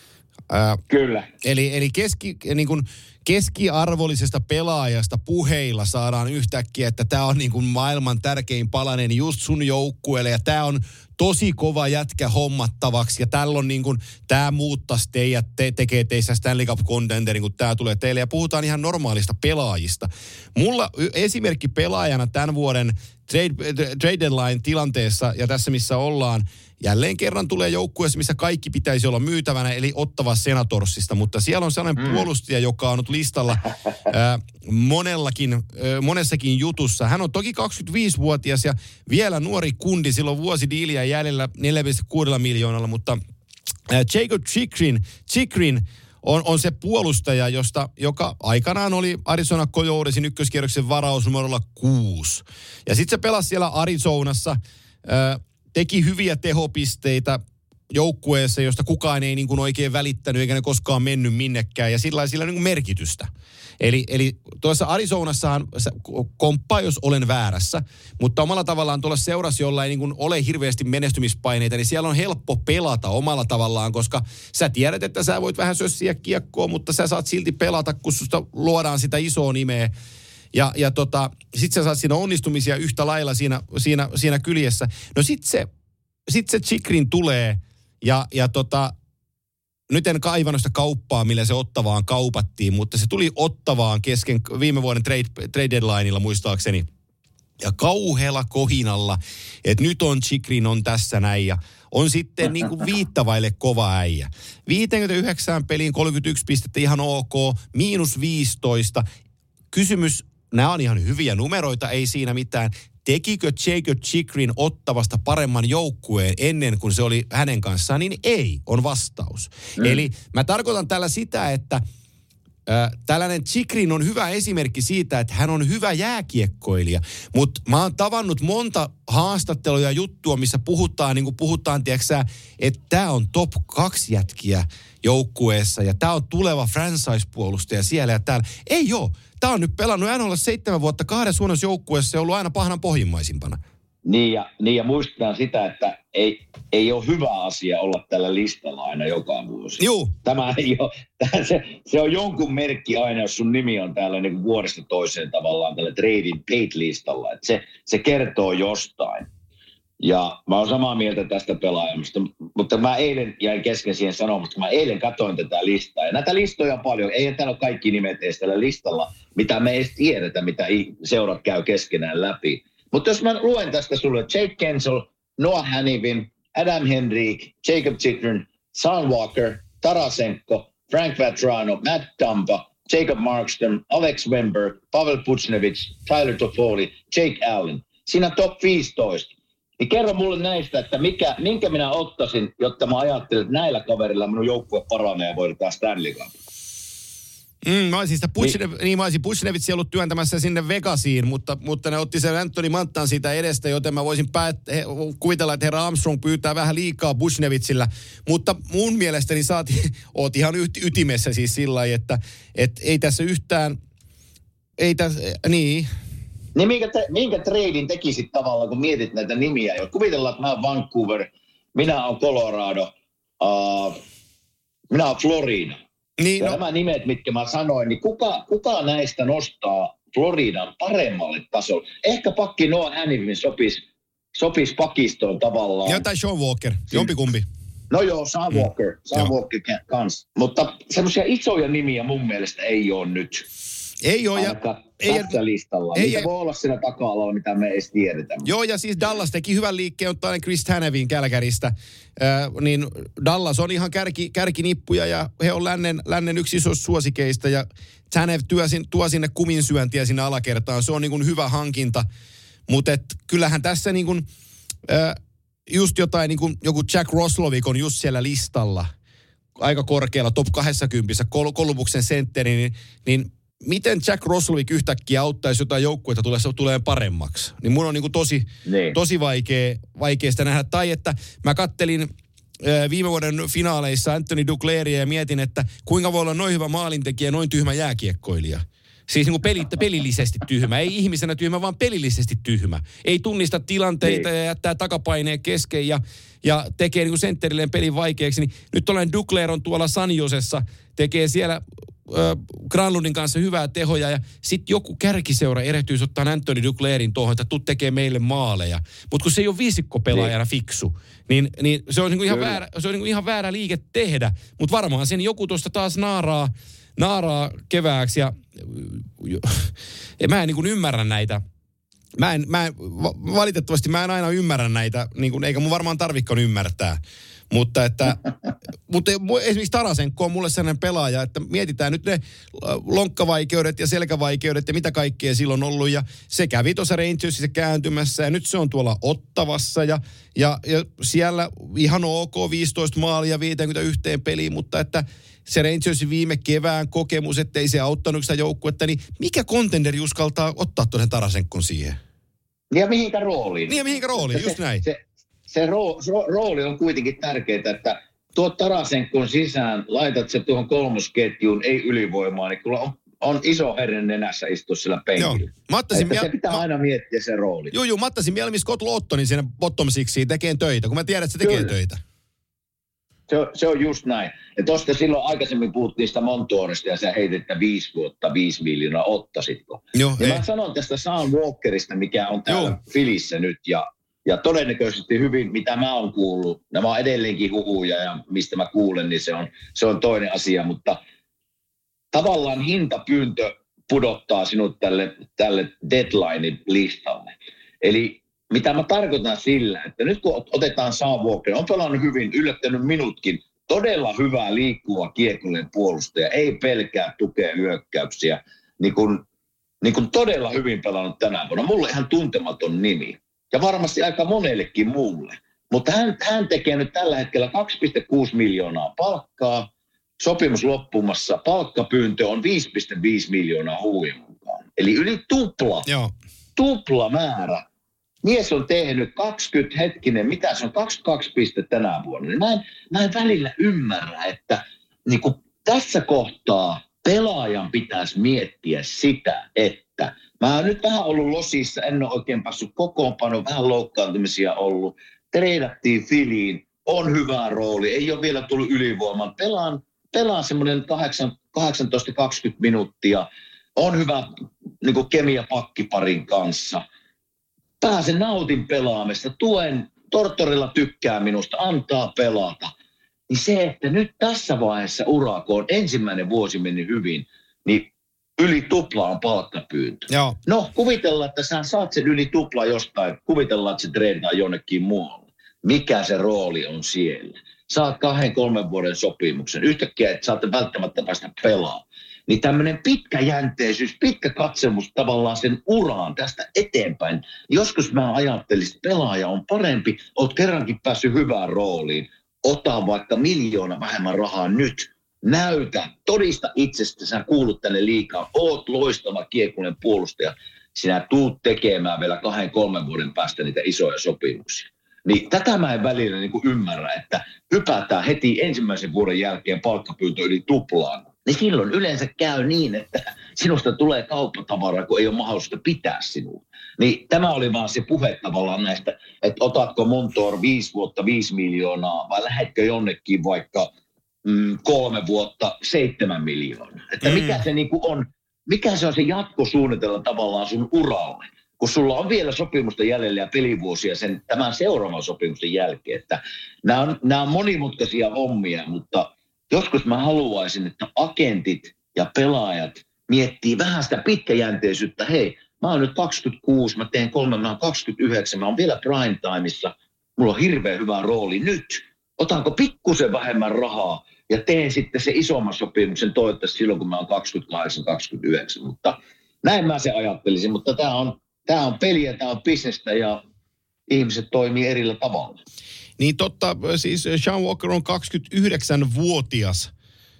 Äh, Kyllä. Eli, eli keski, niin kuin keskiarvollisesta pelaajasta puheilla saadaan yhtäkkiä, että tämä on niin kuin maailman tärkein palanen just sun joukkueelle ja tämä on tosi kova jätkä hommattavaksi ja tällä on niin kuin, tämä muuttaisi teidät, te, tekee teissä Stanley Cup contenterin, kun tämä tulee teille ja puhutaan ihan normaalista pelaajista. Mulla esimerkki pelaajana tämän vuoden trade, trade deadline tilanteessa ja tässä missä ollaan, jälleen kerran tulee joukkueessa, missä kaikki pitäisi olla myytävänä, eli Ottawa Senatorsista, mutta siellä on sellainen mm. puolustaja, joka on nyt listalla ää, monellakin, ää, monessakin jutussa. Hän on toki kaksikymmentäviisivuotias ja vielä nuori kundi, silloin vuosi diiliä jäljellä neljä pilkku kuusi miljoonalla, mutta ää, Jacob Chikrin, Chikrin on, on se puolustaja, josta, joka aikanaan oli Arizona Coyotesin ykköskierroksen varaus numerolla kuusi. Ja sitten se pelasi siellä Arizonassa, ää, teki hyviä tehopisteitä joukkueessa, josta kukaan ei niin kuin oikein välittänyt eikä ne koskaan mennyt minnekään ja sillä sillä niin kuin merkitystä. Eli, eli tuossa Arizonassahan komppaa, jos olen väärässä, mutta omalla tavallaan tuolla seurassa, jolla ei niin kuin ole hirveästi menestymispaineita, niin siellä on helppo pelata omalla tavallaan, koska sä tiedät, että sä voit vähän sössiä kiekkoa, mutta sä saat silti pelata, kun susta luodaan sitä isoa nimeä. Ja, ja tota, sit sä saat siinä onnistumisia yhtä lailla siinä, siinä, siinä kyljessä. No sit se, sit se Chychrun tulee ja, ja tota, nyt en kaivannut sitä kauppaa, millä se Ottavaan kaupattiin, mutta se tuli Ottavaan kesken viime vuoden trade, trade deadlineilla muistaakseni. Ja kauhealla kohinalla, että nyt on Chychrun on tässä näin ja on sitten niin kuin viittavaille kova äijä. viisikymmentäyhdeksän peliin kolmekymmentäyksi pistettä ihan ok, miinus viisitoista. Kysymys, nämä on ihan hyviä numeroita, ei siinä mitään. Tekikö Jacob Chychrun Ottavasta paremman joukkueen ennen kuin se oli hänen kanssaan, niin ei, on vastaus. Mm. Eli mä tarkoitan tällä sitä, että äh, tällainen Chychrun on hyvä esimerkki siitä, että hän on hyvä jääkiekkoilija. Mutta mä oon tavannut monta haastattelua ja juttua, missä puhutaan, niin kuin puhutaan, tiedätkö, että tämä on top kaksi jätkiä joukkueessa ja tämä on tuleva franchise-puolustaja siellä ja täällä. Ei oo. Tämä on nyt pelannut N H L seitsemän vuotta kahdessa huonossa joukkueessa ja ollut aina pahana pohjimmaisimpana. Niin ja, niin ja muistetaan sitä, että ei, ei ole hyvä asia olla tällä listalla aina joka vuosi. Juu. Tämä ei ole, tämä, se, se on jonkun merkki aina, jos sun nimi on täällä niin kuin vuodesta toiseen tavallaan tällä trading paid-listalla. Että se, se kertoo jostain. Ja mä oon samaa mieltä tästä pelaajasta, mutta mä eilen jäin kesken siihen sanomaan, mutta mä eilen katsoin tätä listaa. Ja näitä listoja on paljon. Ei täällä ole kaikki nimet edes tällä listalla, mitä me ei edes tiedetä, mitä seurat käy keskenään läpi. Mutta jos mä luen tästä sulle, Jake Guentzel, Noah Hanifin, Adam Henrique, Jacob Chychrun, Sean Walker, Tarasenko, Frank Vatrano, Matt Dumba, Jacob Markström, Alex Wemberg, Pavel Buchnevich, Tyler Toffoli, Jake Allen. Siinä top viisitoista. Niin kerro mulle näistä, että mikä, minkä minä ottaisin, jotta mä ajattelen, että näillä kaverilla minun joukkue paranee ja voidaan Stanley Cup. Mm, mä olisin sitä Buchnev, niin. niin mä olisin Buchnevitsia ollut työntämässä sinne Vegasiin, mutta, mutta ne otti sen Anthony Mantan siitä edestä, joten mä voisin päät, he, kuvitella, että herra Armstrong pyytää vähän liikaa Buchnevitsillä. Mutta mun mielestäni sä oot ihan yt, ytimessä siis sillä lailla, että et ei tässä yhtään, ei tässä, niin... Niin minkä, te, minkä treidin tekisit tavallaan, kun mietit näitä nimiä? Jo? Kuvitellaan, että mä oon Vancouver, minä oon Colorado, uh, minä oon Florida. Niin, ja no. Nämä nimet, mitkä mä sanoin, niin kuka, kuka näistä nostaa Floridan paremmalle tasolle? Ehkä pakki Noah Hanifin sopisi sopis pakistoon tavallaan. Ja tai Sean Walker, jompikumpi. No joo, Sean Walker, mm. Sean joo. Walker kanssa. Mutta semmoisia isoja nimiä mun mielestä ei ole nyt. Ei ole. Ja, tässä ei, listalla. Ei, Niitä ei, voi olla siinä taka-alalla, mitä me ei edes tiedetä. Joo, ja siis Dallas teki hyvän liikkeen ottaen Chris Tanevin Kälkäristä. Äh, niin Dallas on ihan kärki, kärkinippuja ja he on lännen, lännen yksi iso suosikeista. Ja Tanev tuo, tuo sinne kuminsyöntiä sinne alakertaan. Se on niin kuin hyvä hankinta. Mutta kyllähän tässä niin kuin, äh, just jotain, niin kuin joku Jack Roslovic on just siellä listalla. Aika korkealla, top kaksikymmentä, Kol- Kolumbuksen sentteri, niin, niin miten Jack Roslovic yhtäkkiä auttaisi jotain joukkueita tulee, tulee paremmaksi? Niin mun on niin kuin tosi, niin. tosi vaikea, vaikea sitä nähdä. Tai että mä kattelin äh, viime vuoden finaaleissa Anthony Duclairia ja mietin, että kuinka voi olla noin hyvä maalintekijä, noin tyhmä jääkiekkoilija. Siis niin kuin peli, pelillisesti tyhmä. Ei ihmisenä tyhmä, vaan pelillisesti tyhmä. Ei tunnista tilanteita niin. ja jättää takapaineen kesken ja, ja tekee niin kuin sentterilleen pelin vaikeaksi. Niin nyt tuollainen Duclair on tuolla San Josessa, tekee siellä Granlundin kanssa hyvää tehoja ja sitten joku kärkiseura erehtyisi ottaa Anthony Duclairin tuohon, että tuu tekee meille maaleja. Mutta kun se ei ole viisikkopelaajana niin. fiksu, niin, niin se on, niinku ihan, väärä, se on niinku ihan väärä liike tehdä. Mutta varmaan sen joku tuosta taas naaraa, naaraa kevääksi ja, ja mä en niinku ymmärrä näitä. Mä en, mä en, valitettavasti mä en aina ymmärrä näitä, niin kuin, eikä mun varmaan tarvikaan ymmärtää. Mutta että, mutta esimerkiksi Tarasenko on mulle sellainen pelaaja, että mietitään nyt ne lonkkavaikeudet ja selkävaikeudet ja mitä kaikkea silloin on ollut. Ja se kävi tuossa Rangersissa kääntymässä ja nyt se on tuolla Ottavassa ja, ja, ja siellä ihan ok viisitoista maalia viisikymmentäyksi peliin, mutta että se Rangersin viime kevään kokemus, ettei se auttanut sitä joukkuetta, niin mikä contenderi uskaltaa ottaa tuoden Tarasenkon siihen? Ja mihinkä rooliin? Niin ja mihinkä rooliin, just näin. Se, se ro, ro, rooli on kuitenkin tärkeää, että tuot Tarasenkon sisään, laitat se tuohon kolmosketjuun, ei ylivoimaa, niin kyllä on on iso herren nenässä istua sillä penkillä. Että mie- se pitää ma- aina miettiä se rooli. Joo, joo, mä ottaisin mieluummin Scott Lawtonin siinä bottom sixiin tekeen töitä, kun mä tiedän, että se tekee Kyllä. töitä. Se on, se on just näin. Ja tuosta silloin aikaisemmin puhuttiin sitä Montourista ja sä heitit, että viisi vuotta, viisi miljoonaa, ottasitko? Joo, ja mä sanon tästä Sean Walkerista, mikä on täällä Joo. Filissä nyt ja, ja todennäköisesti hyvin, mitä mä oon kuullut, nämä on edelleenkin huhuja ja mistä mä kuulen, niin se on, se on toinen asia, mutta tavallaan hintapyyntö pudottaa sinut tälle, tälle deadline-listalle. Eli mitä mä tarkoitan sillä, että nyt kun otetaan Sean Walker, on pelannut hyvin, yllättänyt minutkin, todella hyvää liikkuva kiekollinen puolustaja, ei pelkää tukea hyökkäyksiä, niin kuin, niin kuin todella hyvin pelannut tänä vuonna. Mulle ihan tuntematon nimi ja varmasti aika monellekin muulle. Mutta hän, hän tekee nyt tällä hetkellä kaksi pilkku kuusi miljoonaa palkkaa, sopimus loppumassa, palkkapyyntö on viisi pilkku viisi miljoonaa huujen mukaan. Eli yli tupla, Joo. tupla määrä. Mies on tehnyt kaksikymmentä hetkinen, mitä se on, kaksikymmentäkaksi pistettä tänä vuonna. Niin mä, en, mä en välillä ymmärrä, että niin kuin tässä kohtaa pelaajan pitäisi miettiä sitä, että mä oon nyt vähän ollut losissa, en ole oikein päässyt kokoonpanoon, vähän loukkaantumisia ollut. Treidattiin Filiin, on hyvä rooli, ei ole vielä tullut ylivoiman. Pelaan, pelaan semmoinen kahdeksantoista kaksikymmentä minuuttia, on hyvä niin kuin kemia pakkiparin kanssa. Pääsen nautin pelaamista, tuen, Tortorella tykkää minusta, antaa pelata. Niin se, että nyt tässä vaiheessa uraa, kun on ensimmäinen vuosi mennyt hyvin, niin yli tupla on palkkapyyntö. Joo. No, kuvitellaan, että sä saat sen yli tupla jostain, kuvitellaan, että se treidataan jonnekin muualle. Mikä se rooli on siellä? Saat kahden, kolmen vuoden sopimuksen. Yhtäkkiä et saatte välttämättä päästä pelaamaan. Niin tämmöinen pitkäjänteisyys, pitkä katsemus tavallaan sen uraan tästä eteenpäin. Joskus mä ajattelisin, että pelaaja on parempi, oot kerrankin päässyt hyvään rooliin. Ota vaikka miljoona vähemmän rahaa nyt. Näytä, todista itsestä, sä kuulut tänne liikaan. Oot loistava kiekunen puolustaja. Sinä tuut tekemään vielä kahden, kolmen vuoden päästä niitä isoja sopimuksia. Niin tätä mä en välillä niin kuin ymmärrä, että hypätään heti ensimmäisen vuoden jälkeen palkkapyyntö yli tuplaan. Niin silloin yleensä käy niin, että sinusta tulee kauppatavaraa, kun ei ole mahdollista pitää sinua. Niin tämä oli vaan se puhe tavallaan näistä, että otatko Montour viisi vuotta viisi miljoonaa vai lähetkö jonnekin vaikka mm, kolme vuotta seitsemän miljoonaa. Että mikä mm. se niin kuin on, mikä se on se jatkosuunnitella tavallaan sun uralle, kun sulla on vielä sopimusta jäljellä ja pelivuosia sen tämän seuraavan sopimusten jälkeen. Että nämä on, nämä on monimutkaisia hommia, mutta joskus mä haluaisin, että agentit ja pelaajat miettii vähän sitä pitkäjänteisyyttä. Hei, mä oon nyt kaksikymmentäkuusi, mä teen kolme, mä oon kaksikymmentäyhdeksän, mä oon vielä prime timeissa. Mulla on hirveän hyvä rooli nyt. Otanko pikkusen vähemmän rahaa ja teen sitten se isomman sopimuksen toivottavasti silloin, kun mä oon kaksikymmentäkahdeksan kaksikymmentäyhdeksän. Mutta näin mä se ajattelisin, mutta tää on, tää on peliä, tää on bisnestä ja ihmiset toimii erillä tavalla. Niin totta, siis Sean Walker on kaksikymmentäyhdeksänvuotias,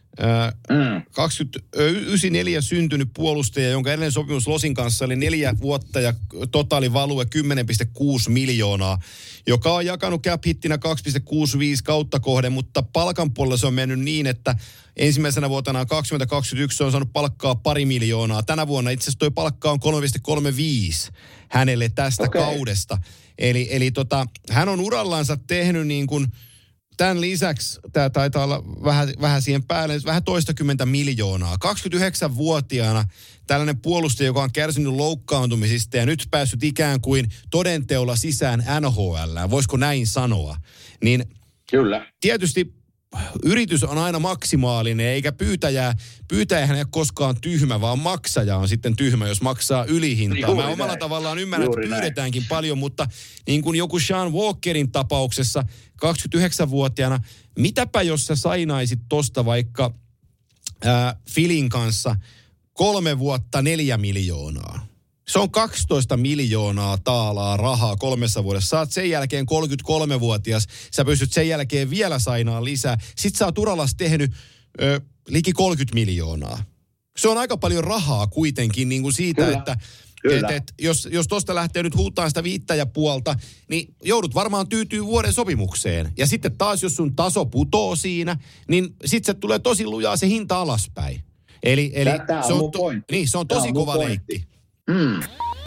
mm. kaksikymmentäyhdeksän syntynyt puolustaja, jonka edellinen sopimus Losin kanssa oli neljä vuotta ja totaalivalue kymmenen pilkku kuusi miljoonaa, joka on jakanut cap-hittinä kaksi pilkku kuusikymmentäviisi kautta kohden, mutta palkan puolella se on mennyt niin, että ensimmäisenä vuotena kaksikymmentä kaksikymmentäyksi se on saanut palkkaa pari miljoonaa. Tänä vuonna itse asiassa tuo palkka on kolme pilkku kolmekymmentäviisi hänelle tästä okay. kaudesta. Eli, eli tota, hän on urallansa tehnyt niin kuin tämän lisäksi, tämä taitaa olla vähän, vähän siihen päälle, vähän toistakymmentä miljoonaa. kaksikymmentäyhdeksänvuotiaana tällainen puolustaja, joka on kärsinyt loukkaantumisista ja nyt päässyt ikään kuin todenteolla sisään N H L, voisiko näin sanoa? Niin kyllä. Tietysti yritys on aina maksimaalinen, eikä pyytäjää, pyytäjähän ei ole koskaan tyhmä, vaan maksaja on sitten tyhmä, jos maksaa ylihintaa. Mä omalla tavallaan ymmärrän, Juuri että pyydetäänkin näin. paljon, mutta niin kuin joku Sean Walkerin tapauksessa kaksikymmentäyhdeksänvuotiaana, mitäpä jos sä sainaisit tosta vaikka ää, Filin kanssa kolme vuotta neljä miljoonaa. Se on kaksitoista miljoonaa taalaa rahaa kolmessa vuodessa. Sä oot sen jälkeen kolmekymmentäkolmevuotias. Sä pystyt sen jälkeen vielä sainaan lisää. Sitten sä oot urallas tehnyt ö, liki kolmekymmentä miljoonaa. Se on aika paljon rahaa kuitenkin niin kuin siitä, Kyllä. että et, et, jos, jos tosta lähtee nyt huutaan sitä viittä ja puolta, niin joudut varmaan tyytyy vuoden sopimukseen. Ja sitten taas, jos sun taso putoo siinä, niin sitten se tulee tosi lujaa se hinta alaspäin. Eli, eli Tämä se on on, mun to, pointti. niin, se on Tämä tosi on kova mun leikki. Mm.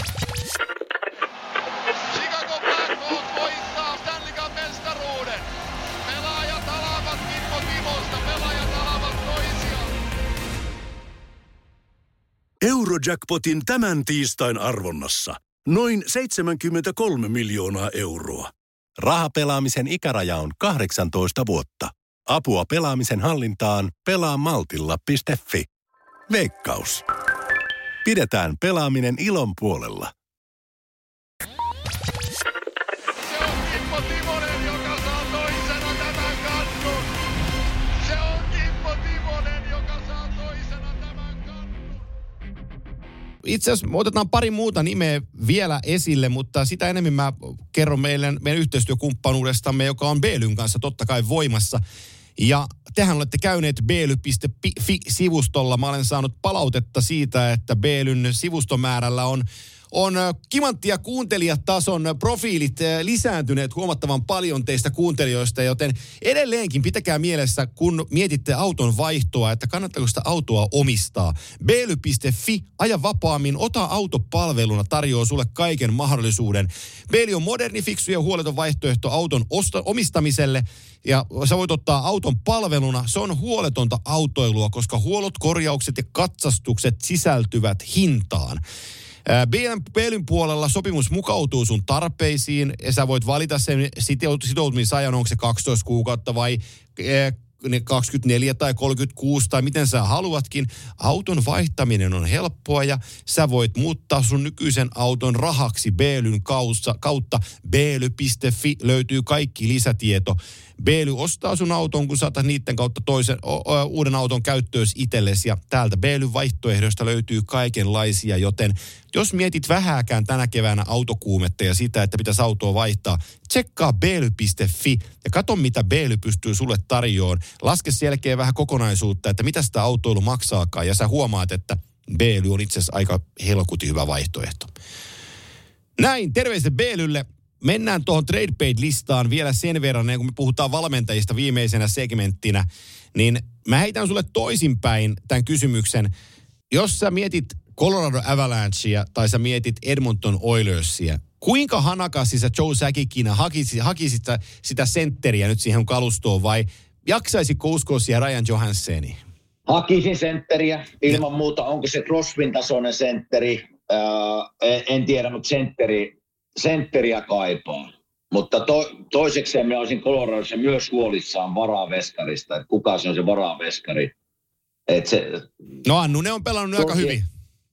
Chicago Blackhawks voittaa Stanley Cup -mestaruuden. Pelaajat alavat Kimmo Timosta, pelaajat alavat toisiaan. Eurojackpotin tämän tiistain arvonnassa noin seitsemänkymmentäkolme miljoonaa euroa. Rahapelaamisen ikäraja on kahdeksantoista vuotta. Apua pelaamisen hallintaan pelaa maltilla piste fi. Veikkaus. Pidetään pelaaminen ilon puolella. Se on Kimmo Timonen, joka saa toisena tämän kannun. Se on Kimmo Timonen, joka saa toisena tämän kannun. Itse asiassa me otetaan pari muuta nimeä vielä esille, mutta sitä enemmän mä kerron meille, meidän yhteistyökumppanuudestamme, joka on Beelyn kanssa totta kai voimassa. Ja tehän olette käyneet beely piste fi-sivustolla. Mä olen saanut palautetta siitä, että Beelyn sivustomäärällä on, on kimanttia kuuntelijatason profiilit lisääntyneet huomattavan paljon teistä kuuntelijoista, joten edelleenkin pitäkää mielessä, kun mietitte auton vaihtoa, että kannattaako sitä autoa omistaa. beely piste fi, aja vapaammin, ota autopalveluna, tarjoaa sulle kaiken mahdollisuuden. Beely on moderni, fiksu ja huoleton vaihtoehto auton osta- omistamiselle. Ja sä voit ottaa auton palveluna. Se on huoletonta autoilua, koska huollot, korjaukset ja katsastukset sisältyvät hintaan. Beelyn puolella sopimus mukautuu sun tarpeisiin ja sä voit valita sen sitoutumisajan, onko se kaksitoista kuukautta vai kaksikymmentäneljä tai kolmekymmentäkuusi tai miten sä haluatkin. Auton vaihtaminen on helppoa ja sä voit muuttaa sun nykyisen auton rahaksi Beelyn kautta. beely piste fi löytyy kaikki lisätieto. Beely ostaa sun auton, kun saatat niiden kautta toisen o, o, uuden auton käyttöösi itsellesi. Ja täältä Beelyn vaihtoehdosta löytyy kaikenlaisia, joten jos mietit vähääkään tänä keväänä autokuumetta ja sitä, että pitäisi autoa vaihtaa, tsekkaa beely piste fi ja katso, mitä Beely pystyy sulle tarjoamaan. Laske selkeä vähän kokonaisuutta, että mitä sitä autoilu maksaakaan, ja sä huomaat, että Beely on itse asiassa aika helkutin hyvä vaihtoehto. Näin, terveiset Beelylle. Mennään tuohon TradePaid-listaan vielä sen verran, kun me puhutaan valmentajista viimeisenä segmenttinä, niin mä heitän sulle toisinpäin tämän kysymyksen. Jos sä mietit Colorado Avalanchea tai sä mietit Edmonton Oilersia, kuinka hanakasti sä Joe Sakicinä hakisit, hakisit sitä sentteriä nyt siihen kalustoon, vai jaksaisitko uskoa siihen Ryan Johansseniin? Hakisin sentteriä ilman muuta. Onko se Crosbyn tasoinen sentteri? Äh, en, en tiedä, mutta sentteri, sentteriä kaipaa. Mutta to, toisekseen minä olisin Coloradossa myös huolissaan varaveskarista, että kuka se on se varaveskari. Et se, no Annu, ne on pelannut tosi, aika hyvin.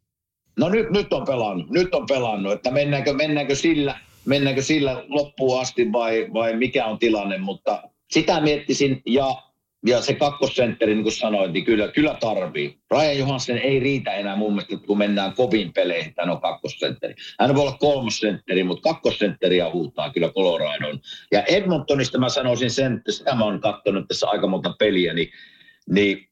No nyt, nyt on pelannut, nyt on pelannut, että mennäänkö, mennäänkö, sillä, mennäänkö sillä loppuun asti vai, vai mikä on tilanne, mutta sitä miettisin ja, ja se kakkosentteri, niin kuin sanoit, niin kyllä, kyllä tarvii. Ryan Johansson ei riitä enää mun mielestä, kun mennään kovin peleihin, hän on kakkosentteri. Hän voi olla kolmosentteri, mutta kakkosentteriä huutaa kyllä Coloradon. Ja Edmontonista mä sanoisin sen, että sitä mä oon katsonut tässä aika monta peliä, niin, niin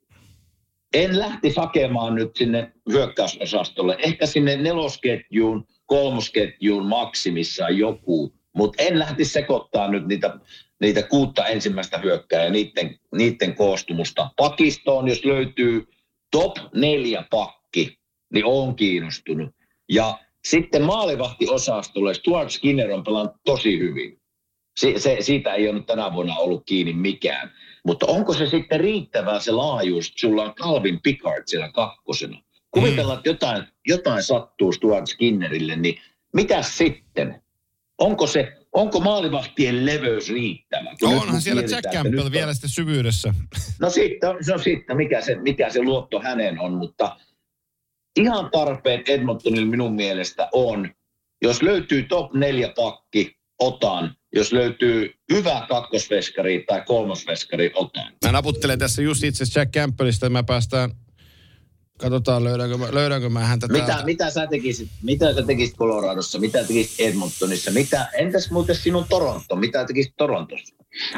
en lähti hakemaan nyt sinne hyökkäysosastolle. Ehkä sinne nelosketjuun, kolmosketjuun maksimissaan joku, mutta en lähti sekoittaa nyt niitä, niitä kuutta ensimmäistä hyökkää ja niiden, niiden koostumusta. Pakistoon, jos löytyy top neljä pakki, niin on kiinnostunut. Ja sitten maalivahtiosastolle Stuart Skinner on pelannut tosi hyvin. Se, se, siitä ei ole nyt tänä vuonna ollut kiinni mikään. Mutta onko se sitten riittävää se laajuus, että sulla on Calvin Pickard siellä kakkosena? Kuvitellaan, että jotain, jotain sattuu Stuart Skinnerille, niin mitä sitten? Onko se, onko maalivahtien leveys riittävä? No onhan siellä Jack Campbell on vielä sitten syvyydessä. No sitten, no sitten mikä, se, mikä se luotto hänen on, mutta ihan tarpeet Edmontonille minun mielestä on, jos löytyy top neljä pakki, otan. Jos löytyy hyvä kakkosveskari tai kolmosveskari, otan. Mä naputtelen tässä just itse asiassa Jack Campbellista, että mä päästään, katsotaan löydäänkö mä, löydäänkö mä häntä mitä, täältä. mitä sä tekisit, mitä sä tekisit Coloradossa, mitä tekisit Edmontonissa, mitä, entäs muuten sinun Toronto, mitä tekisit Torontossa?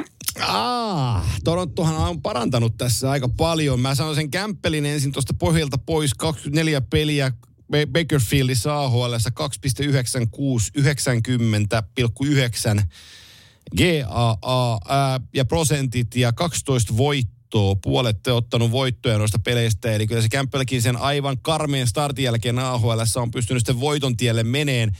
Ah, Torontohan on parantanut tässä aika paljon. Mä sanon sen Campbellin ensin tuosta pohjalta pois, kaksikymmentäneljä peliä, Bakerfieldissa A H L:ssä kaksi pilkku yhdeksänkymmentäkuusi, yhdeksänkymmentä pilkku yhdeksän G A A ää, ja prosentit ja kaksitoista voittoa. voittoa. Puolet te ottanut voittoja noista peleistä. Eli kyllä se Campbellkin sen aivan karmeen startin jälkeen A H L:ssä on pystynyt sitten voiton tielle meneen.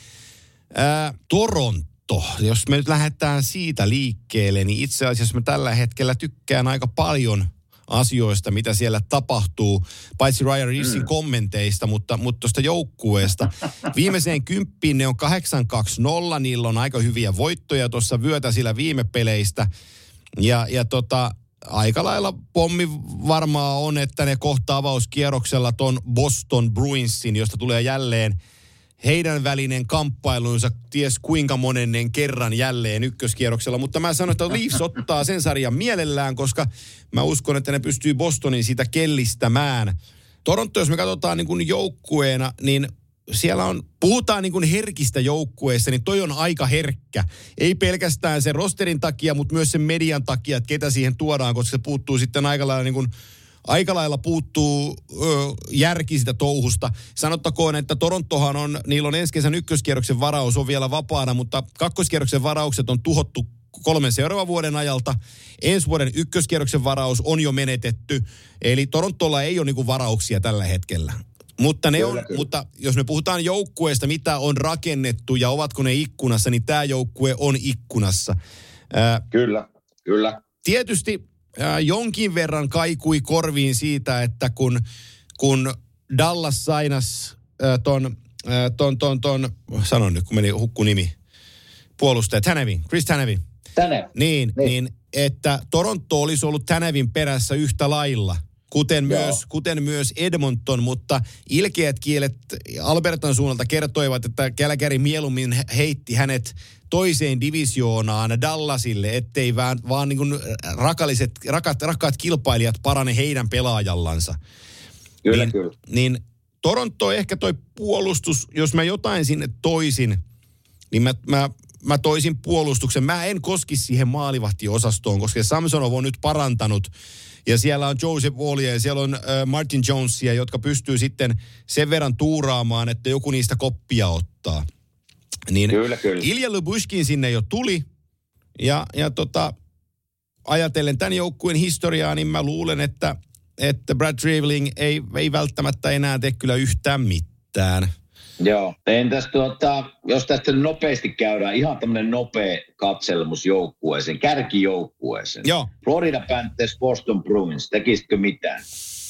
Ää, Toronto, jos me nyt lähdetään siitä liikkeelle, niin itse asiassa mä tällä hetkellä tykkään aika paljon asioista, mitä siellä tapahtuu, paitsi Ryan Reevesin mm. kommenteista, mutta, mutta tuosta joukkueesta. Viimeiseen kymppiin ne on kahdeksan kaksi nolla, niillä on aika hyviä voittoja tuossa vyötä sillä viime peleistä. Ja, ja tota, aika lailla pommi varmaa on, että ne kohta avauskierroksella ton Boston Bruinsin, josta tulee jälleen heidän välinen kamppailunsa ties kuinka monennen kerran jälleen ykköskierroksella. Mutta mä sanon, että Leafs ottaa sen sarjan mielellään, koska mä uskon, että ne pystyy Bostonin siitä kellistämään. Toronto, jos me katsotaan niin kuin joukkueena, niin siellä on, puhutaan niin kuin herkistä joukkueista, niin toi on aika herkkä. Ei pelkästään sen rosterin takia, mutta myös sen median takia, että ketä siihen tuodaan, koska se puuttuu sitten aika lailla niin kuin Aika lailla puuttuu ö, järki sitä touhusta. Sanottakoon, että Torontohan on, niillä on ensi kesän ykköskierroksen varaus on vielä vapaana, mutta kakkoskierroksen varaukset on tuhottu kolmen seuraavan vuoden ajalta. Ensi vuoden ykköskierroksen varaus on jo menetetty, eli Torontolla ei ole niinku varauksia tällä hetkellä. Mutta, ne on, mutta jos me puhutaan joukkueesta, mitä on rakennettu ja ovatko ne ikkunassa, niin tämä joukkue on ikkunassa. Ää, kyllä, kyllä. Tietysti Äh, jonkin verran kaikui korviin siitä, että kun, kun Dallas sainas äh, ton, äh, ton, ton, ton, sanon nyt, kun meni hukku nimi, puolustaja, Tanevin, Chris Tanevin. Tanev. Niin, niin. niin, että Toronto olisi ollut Tanevin perässä yhtä lailla, kuten myös, kuten myös Edmonton, mutta ilkeät kielet Albertan suunnalta kertoivat, että Calgary mieluummin heitti hänet toiseen divisioonaan Dallasille, ettei vaan, vaan niin kuin rakalliset, rakat, rakkaat kilpailijat parane heidän pelaajallansa. Kyllä, niin, kyllä. Niin Toronto ehkä toi puolustus, jos mä jotain sinne toisin, niin mä, mä, mä toisin puolustuksen. Mä en koskisi siihen maalivahtiosastoon, koska Samsonov on nyt parantanut. Ja siellä on Joseph Wallia ja siellä on äh, Martin Jonesia, jotka pystyy sitten sen verran tuuraamaan, että joku niistä koppia ottaa. Niin kyllä, kyllä. Ilja Lyubushkin sinne jo tuli. Ja, ja tota, ajatellen tämän joukkueen historiaa, niin mä luulen, että, että Brad Treliving ei, ei välttämättä enää tee kyllä yhtään mitään. Joo. Entäs tuota, jos tästä nopeasti käydään, ihan tämmöinen nopea katselmus joukkueeseen, kärkijoukkueeseen. Joo. Florida Panthers, Boston Bruins, tekisitkö mitään?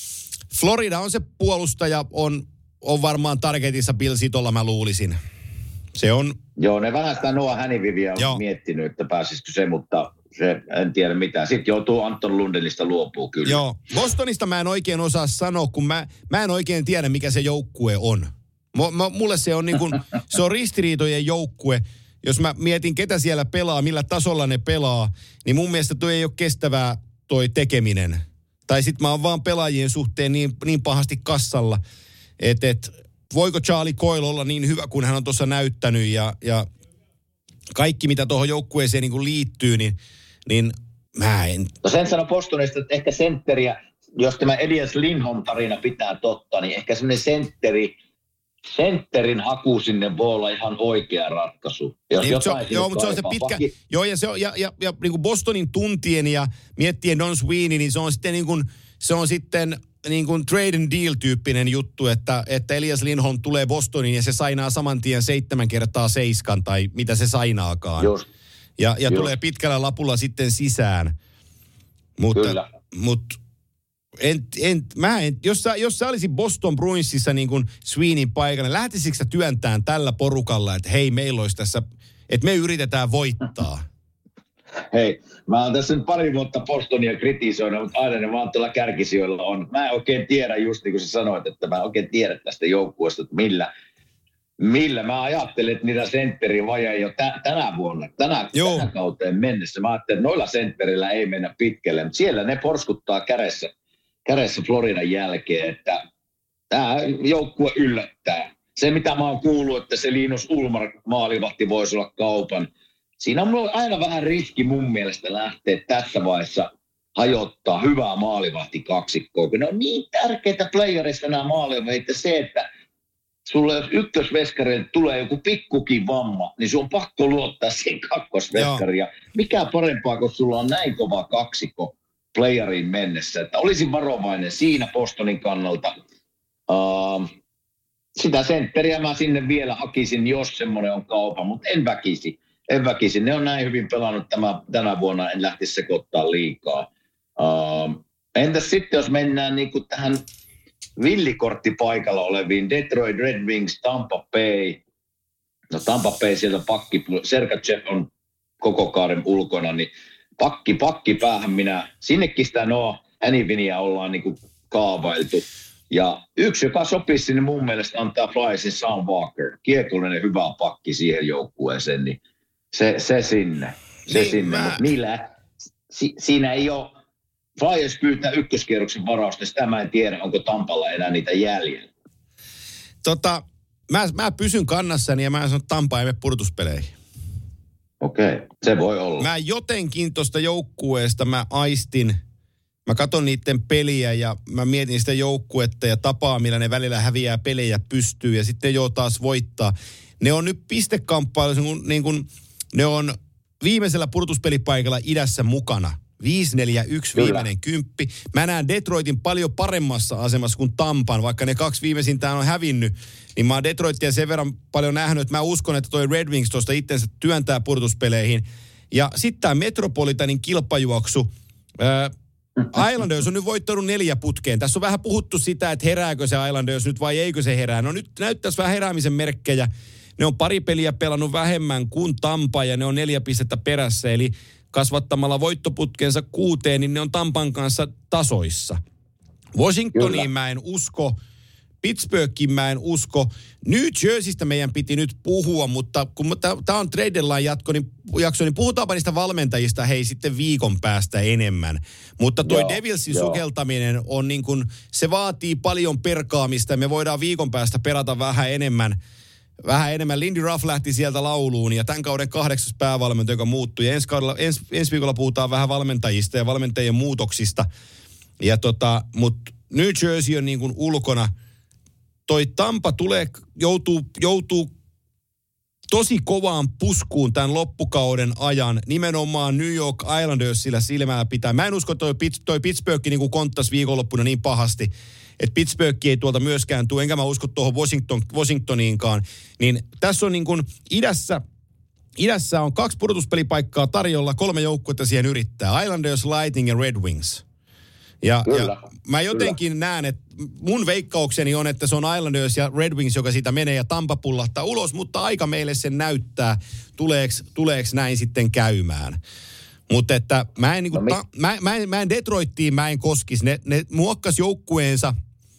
Florida on se puolustaja, on, on varmaan targetissa Bill Sitolla, mä luulisin. Se on... Joo, ne vähän sitä Noah Haniviviä on Joo. miettinyt, että pääsisikö se, mutta se en tiedä mitään. Sitten joutuu Anton Lundellista luopuu kyllä. Joo. Bostonista mä en oikein osaa sanoa, kun mä, mä en oikein tiedä, mikä se joukkue on. M- mulle se on, niin kuin, se on ristiriitojen joukkue. Jos mä mietin, ketä siellä pelaa, millä tasolla ne pelaa, niin mun mielestä toi ei ole kestävää toi tekeminen. Tai sit mä oon vaan pelaajien suhteen niin, niin pahasti kassalla, että et, voiko Charlie Coyle olla niin hyvä, kun hän on tuossa näyttänyt ja, ja kaikki, mitä tuohon joukkueeseen niin kuin liittyy, niin, niin mä en... No sen sano Bostonista, että ehkä sentteriä, jos tämä Elias Lindholm-tarina pitää totta, niin ehkä semmoinen sentteri, sentterin haku sinne voi olla ihan oikea ratkaisu. Jos niin, se on, joo, mutta se on se pitkä... Vaki... Joo, ja, se on, ja, ja, ja niin kuin Bostonin tuntien ja miettien Don Sweeney, niin se on sitten niin kuin, se on sitten... niin kuin trade and deal-tyyppinen juttu, että, että Elias Lindholm tulee Bostoniin ja se sainaa saman tien seitsemän kertaa seiskan tai mitä se sainaakaan. Just. Ja, ja Just. tulee pitkällä lapulla sitten sisään. Mutta, Kyllä. mutta en, en, mä en, jos, sä, jos sä olisit Boston Bruinsissa niin kuin Sweeneyn paikalla, lähtisikö sä työntään tällä porukalla, että hei, meillä olisi tässä, että me yritetään voittaa? Hei, mä oon tässä nyt pari vuotta Bostonia kritisoinut, mutta aina ne vaan tuolla kärkisijoilla on. Mä en oikein tiedä, just niin kuin sä sanoit, että mä en oikein tiedä tästä joukkueesta, että millä, millä mä ajattelen, että niitä sentteri-vajeja jo tä, tänä vuonna, tänä, tänä kauteen mennessä. Mä ajattelin, että noilla sentterillä ei mennä pitkälle, mutta siellä ne porskuttaa kädessä, kädessä Floridan jälkeen, että tämä joukkue yllättää. Se, mitä mä oon kuullut, että se Linus Ullmark maalivahti voisi olla kaupan. Siinä on aina vähän riski mun mielestä lähteä tässä vaiheessa hajottaa hyvää maalivahtikaksikkoa, kun ne on niin tärkeitä playerista nämä maalivahtit, että se, että sulle jos ykkösveskareille tulee joku pikkukin vamma, niin sun on pakko luottaa siihen kakkosveskariin. Mikä parempaa, kun sulla on näin kova kaksikko playeriin mennessä. Että olisin varovainen siinä Bostonin kannalta. Uh, sitä sentteriä mä sinne vielä hakisin, jos semmoinen on kaupan, mutta en väkisi. En väkisi. Ne on näin hyvin pelannut tämä, tänä vuonna, en lähtisi sekoittaa liikaa. Uh, entäs sitten, jos mennään niin kuin tähän villikorttipaikalla oleviin Detroit Red Wings, Tampa Bay. No Tampa Bay sieltä pakki, Sergachev on koko kaaren ulkona, niin pakki, pakki päähän minä, sinnekin sitä Noah Hanifiniä ollaan niin kuin kaavailtu. Ja yksi, joka sopisi sinne mun mielestä antaa Flyersin Sam Walker, kiekollinen hyvä pakki siihen joukkueeseen, niin se, se sinne, se niin sinne. Mä... Niillä, si, siinä ei ole, Flyers pyytää ykköskierroksen varausta, sitä mä en tiedä, onko Tampalla enää niitä jäljellä. Tota, mä, mä pysyn kannassani ja mä sanon, että Tampa ei mene pudotuspeleihin. Okei, okay, se voi olla. Mä jotenkin tuosta joukkueesta mä aistin, mä katson niiden peliä ja mä mietin sitä joukkuetta ja tapaa, millä ne välillä häviää pelejä pystyy ja sitten jo taas voittaa. Ne on nyt pistekamppailussa, niin kuin ne on viimeisellä pudotuspelipaikalla idässä mukana. viisi neljä yksi viimeinen kymppi. Mä näen Detroitin paljon paremmassa asemassa kuin Tampan, vaikka ne kaksi viimeisintään on hävinnyt. Niin mä oon Detroitia sen verran paljon nähnyt, että mä uskon, että toi Red Wings tuosta itsensä työntää pudotuspeleihin. Ja sitten tämä Metropolitanin kilpajuoksu. Ää, Islanders on nyt voittanut neljä putkeen. Tässä on vähän puhuttu sitä, että herääkö se Islanders nyt vai eikö se herää. No nyt näyttäisi vähän heräämisen merkkejä. Ne on pari peliä pelannut vähemmän kuin Tampa ja ne on neljä pistettä perässä. Eli kasvattamalla voittoputkensa kuuteen, niin ne on Tampan kanssa tasoissa. Washingtoniin Kyllä. mä en usko, Pittsburghiin mä en usko. New Jerseystä meidän piti nyt puhua, mutta kun tämä on trade deadline jatko, niin, jakso, niin puhutaanpa niistä valmentajista hei sitten viikon päästä enemmän. Mutta toi joo, Devilsin joo. sukeltaminen on niin kuin, se vaatii paljon perkaamista ja me voidaan viikon päästä perata vähän enemmän. Vähän enemmän. Lindy Ruff lähti sieltä lauluun ja tämän kauden kahdeksas päävalmentaja, joka muuttui. Ja ensi, kaudella, ens, ensi viikolla puhutaan vähän valmentajista ja valmentajien muutoksista. Ja tota, mutta New Jersey on niin kuin ulkona. Toi Tampa tulee, joutuu, joutuu tosi kovaan puskuun tämän loppukauden ajan. Nimenomaan New York Islandersilla silmää pitää. Mä en usko, että toi, toi Pittsburgh niin kuin konttasi viikonloppuna niin pahasti, että Pittsburgh ei tuolta myöskään tule, enkä mä usko tuohon Washington, Washingtoniinkaan. Niin tässä on niin kuin idässä, idässä on kaksi pudotuspelipaikkaa tarjolla, kolme joukkuetta siihen yrittää. Islanders, Lightning ja Red Wings. Ja, ja mä jotenkin Kyllä. näen, että mun veikkaukseni on, että se on Islanders ja Red Wings, joka siitä menee ja Tampa pullahtaa ulos, mutta aika meille sen näyttää, tuleeks, tuleeks näin sitten käymään. Mutta että mä en, niinku, no, ta, mä, mä, en, mä en Detroittiin, mä en koskisi. Ne, ne muokkas joukkueensa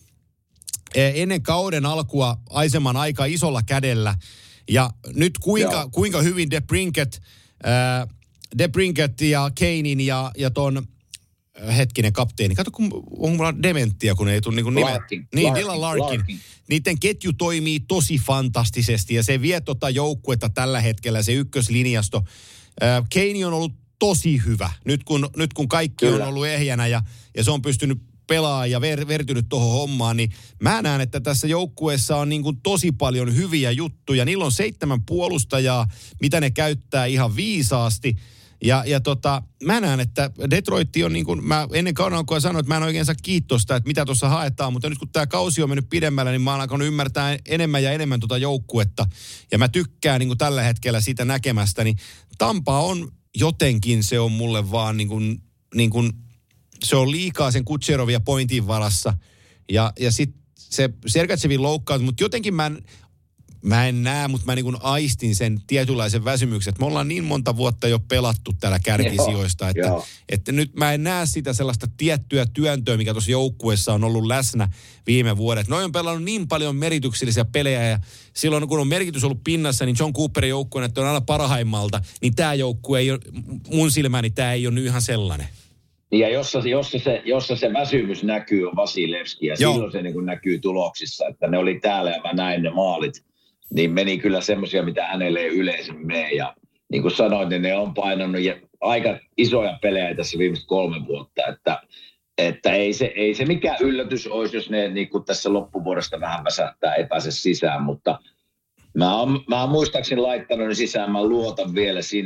ennen kauden alkua aisemman aika isolla kädellä. Ja nyt kuinka, kuinka hyvin DeBrincat, äh, DeBrincat ja Kanein ja, ja ton hetkinen kapteeni. Kato, kun on mulla dementtiä, kun ei tule niin nimeä. Larkin. Niin, Larkin. Dylan Larkin. Larkin. Niiden ketju toimii tosi fantastisesti ja se vie tota joukkuetta tällä hetkellä, se ykköslinjasto. Äh, Kane on ollut tosi hyvä, nyt kun, nyt kun kaikki Kyllä. on ollut ehjänä ja, ja se on pystynyt pelaamaan ja ver, vertynyt tuohon hommaan, niin mä näen, että tässä joukkueessa on niin kuin tosi paljon hyviä juttuja. Niillä on seitsemän puolustajaa, mitä ne käyttää ihan viisaasti. Ja, ja tota, mä näen, että Detroit on niin kuin, mä ennen kauden alkua sanoin, että mä en oikein saa kiitosta, että mitä tuossa haetaan, mutta nyt kun tämä kausi on mennyt pidemmällä, niin mä oon alkanut ymmärtää enemmän ja enemmän tuota joukkuetta. Ja mä tykkään niin kuin tällä hetkellä siitä näkemästä, niin Tampa on jotenkin, se on mulle vaan niin kuin, niin kuin se on liikaa sen Kutserovin ja Pointin varassa. Ja, ja sitten se Sergatsevin loukkaus, mutta jotenkin mä en, mä en näe, mutta mä niin kuin aistin sen tietynlaisen väsymyksen, että me ollaan niin monta vuotta jo pelattu täällä kärkisijoista, että, että, että nyt mä en näe sitä sellaista tiettyä työntöä, mikä tuossa joukkueessa on ollut läsnä viime vuodet. Noi on pelannut niin paljon merityksellisiä pelejä ja silloin kun on merkitys ollut pinnassa, niin John Cooperin joukkueen, että on aina parhaimmalta, niin tämä joukkue ei ole, mun silmäni tämä ei ole nyt ihan sellainen. Ja jossa, jossa, se, jossa se väsymys näkyy on Vasilevski ja Joo. silloin se niin kuin näkyy tuloksissa, että ne oli täällä ja mä näin ne maalit. Niin meni kyllä semmoisia, mitä hänelle ei yleisemmin mene. Ja niin kuin sanoin, niin ne on painanut aika isoja pelejä tässä viimeiset kolme vuotta. Että, että ei, se, ei se mikään yllätys olisi, jos ne niin kuin tässä loppuvuodesta vähän väsähtää, ei pääse sisään. Mutta mä oon, mä oon muistaakseni laittanut ne sisään, mä luotan vielä sinne.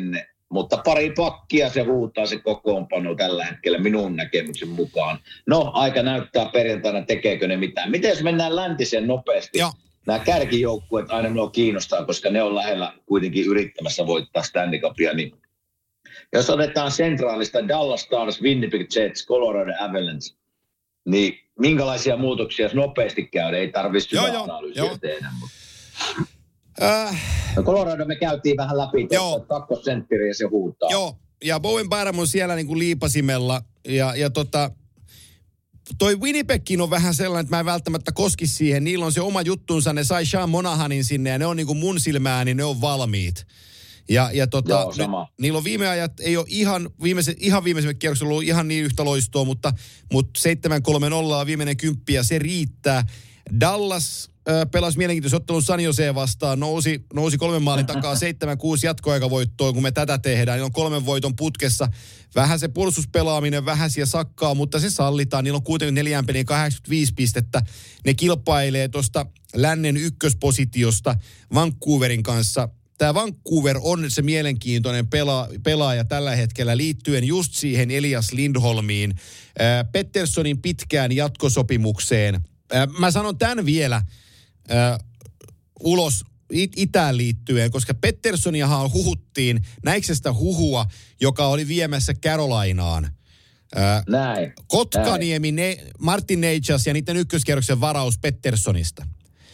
Mutta pari pakkia se huutaa se kokoonpano tällä hetkellä minun näkemyksen mukaan. No, aika näyttää perjantaina, tekeekö ne mitään. Miten jos mennään läntiseen nopeasti? Joo. Nämä kärkijoukkueet aina minua kiinnostaa, koska ne on lähellä kuitenkin yrittämässä voittaa Stanley Cupia. Niin jos otetaan sentraalista Dallas Stars, Winnipeg Jets, Colorado Avalanche, niin minkälaisia muutoksia jos nopeasti käydä? Ei tarvitse syvää analyysiä tehdä. Mutta... Äh. No Colorado me käytiin vähän läpi tuossa kakkosenttiriä ja se huutaa. Joo, ja Bowen Byram on siellä niin kuin liipasimella. Ja, ja tota, toi Winnipegkin on vähän sellainen, että mä en välttämättä koski siihen. Niillä on se oma juttunsa, ne sai Sean Monahanin sinne ja ne on niin kuin mun silmään, niin ne on valmiit. Ja, ja tota, Joo, sama. Ne, niillä on viime ajat, ei ole ihan, viimeise, ihan viimeisemmät kierrokset ollut ihan niin yhtä loistoa, mutta, mutta seitsemän kolme nolla on viimeinen kymppi ja se riittää. Dallas äh, pelasi mielenkiintoisen ottelun San Joseen vastaan, nousi, nousi kolmen maalin takaa seitsemän kuusi jatkoaikavoittoa, kun me tätä tehdään. Niillä on kolmen voiton putkessa. Vähän se puolustuspelaaminen, vähän siellä sakkaa, mutta se sallitaan. Niillä on kuitenkin neljään peliin kahdeksankymmentäviisi pistettä. Ne kilpailee tuosta lännen ykköspositiosta Vancouverin kanssa. Tämä Vancouver on se mielenkiintoinen pela, pelaaja tällä hetkellä liittyen just siihen Elias Lindholmiin, äh, Petterssonin pitkään jatkosopimukseen. Äh, mä sanon tämän vielä äh, ulos it- itään liittyen, koska Petterssoniahan huhuttiin, näikö sitä huhua, joka oli viemässä Carolinaan. Äh, Näin. Kotkaniemi, ne, Martin Necas ja niiden ykköskierroksen varaus Petterssonista.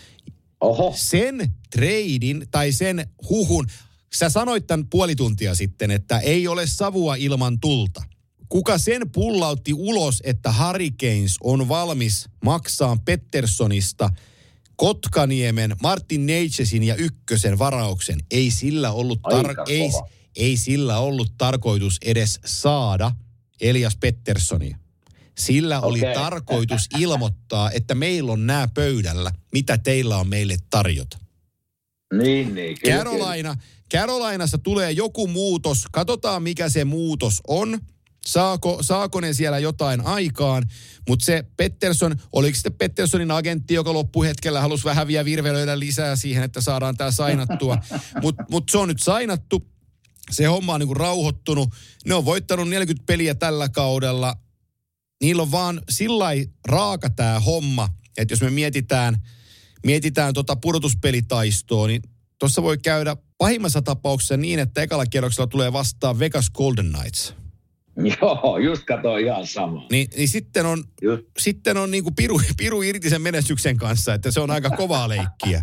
Oho. Sen treidin tai sen huhun, sä sanoit tämän puoli tuntia sitten, että ei ole savua ilman tulta. Kuka sen pullautti ulos, että Hurricanes on valmis maksaan Petterssonista Kotkaniemen, Martin Neitsesin ja ykkösen varauksen? Ei sillä ollut, tar- ei, ei sillä ollut tarkoitus edes saada Elias Petterssonia. Sillä oli okay. tarkoitus ilmoittaa, että meillä on nämä pöydällä, mitä teillä on meille tarjota. Niin, niin. Kyllä, Carolina, Carolinassa tulee joku muutos. Katsotaan, mikä se muutos on. Saako, saako ne siellä jotain aikaan? Mutta se Pettersson, oliko sitten Petterssonin agentti, joka loppuhetkellä halusi vähän vielä virvelöidä lisää siihen, että saadaan tämä sainattua. Mutta mut se on nyt sainattu. Se homma on niinku rauhoittunut. Ne on voittanut neljäkymmentä peliä tällä kaudella. Niillä on vaan sillai raaka tämä homma, että jos me mietitään, mietitään tota pudotuspelitaistoa, niin tuossa voi käydä pahimmassa tapauksessa niin, että ekalla kierroksella tulee vastaan Vegas Golden Knights. Joo, just katsoin ihan sama. Niin, niin sitten on, sitten on niin kuin piru, piru irti sen menestyksen kanssa, että se on aika kovaa leikkiä.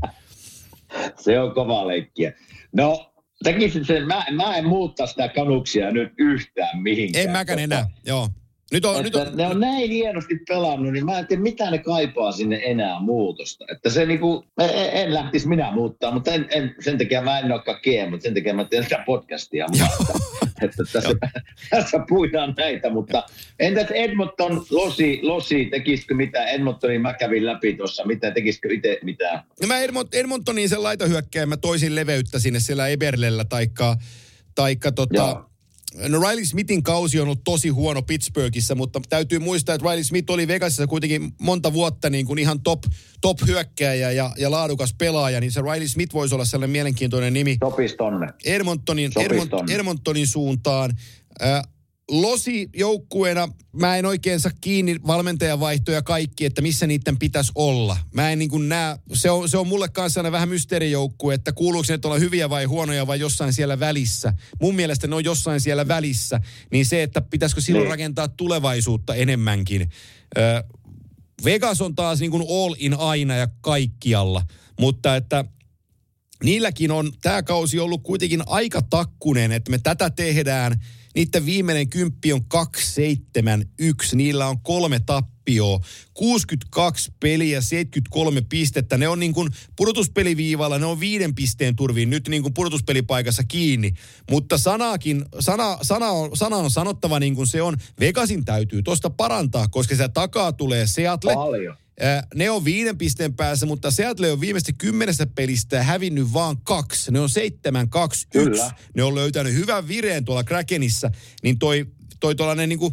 Se on kovaa leikkiä. No, tekisin sen, mä, mä en muuttaa sitä Canuksia nyt yhtään mihinkään. En mäkään enää, joo. Nyt on, nyt on, ne on näin hienosti pelannut, niin mä en tiedä, mitä ne kaipaa sinne enää muutosta. Että se niinku, en, en lähtisi minä muuttaa, mutta en, en, sen takia mä en olekaan G, mutta sen takia mä teen sitä podcastia. Mutta, että tässä, tässä puidaan näitä, mutta entäs Edmonton, Losi, Losi tekisikö mitään? Edmontonin mä kävin läpi tuossa, mitä tekisikö itse mitään? No mä Edmont, Edmontoniin sen laitohyökkäin, mä toisin leveyttä sinne siellä Eberlellä, taikka, taikka tota... Joo. No Riley Smithin kausi on ollut tosi huono Pittsburghissa, mutta täytyy muistaa, että Riley Smith oli Vegasissa kuitenkin monta vuotta niin kuin ihan top, top hyökkääjä ja, ja laadukas pelaaja, niin se Riley Smith voisi olla sellainen mielenkiintoinen nimi. Sopisi tonne. Edmontonin, Sopis Edmont, tonne. Edmontonin suuntaan. Äh, Losi joukkueena, mä en oikein saa kiinni valmentajavaihtoja kaikki, että missä niiden pitäisi olla. Mä en niin kuin näe, se on, se on mulle kanssa aina vähän mysteerijoukkue, että kuuluuko ne olla hyviä vai huonoja vai jossain siellä välissä. Mun mielestä ne on jossain siellä välissä, niin se, että pitäisikö silloin niin rakentaa tulevaisuutta enemmänkin. Ö, Vegas on taas niin kuin all in aina ja kaikkialla, mutta että niilläkin on tämä kausi ollut kuitenkin aika takkunen, että me tätä tehdään. Niiden viimeinen kymppi on kaksi seitsemän yksi. Niillä on kolme tappioa, kuusikymmentäkaksi peliä, seitsemänkymmentäkolme pistettä. Ne on niin kuin pudotuspeliviivalla, ne on viiden pisteen turviin nyt niin kuin pudotuspelipaikassa kiinni. Mutta sanakin, sana, sana, on, sana on sanottava niin kuin se on. Vegasin täytyy tuosta parantaa, koska se takaa tulee Seattle. Paljon. Ne on viiden pisteen päässä, mutta Seattle on viimeistä kymmenestä pelistä hävinnyt vaan kaksi. Ne on seitsemän kaksi yksi. Ne on löytänyt hyvän vireen tuolla Krakenissa. Niin toi, toi tuollainen niin kuin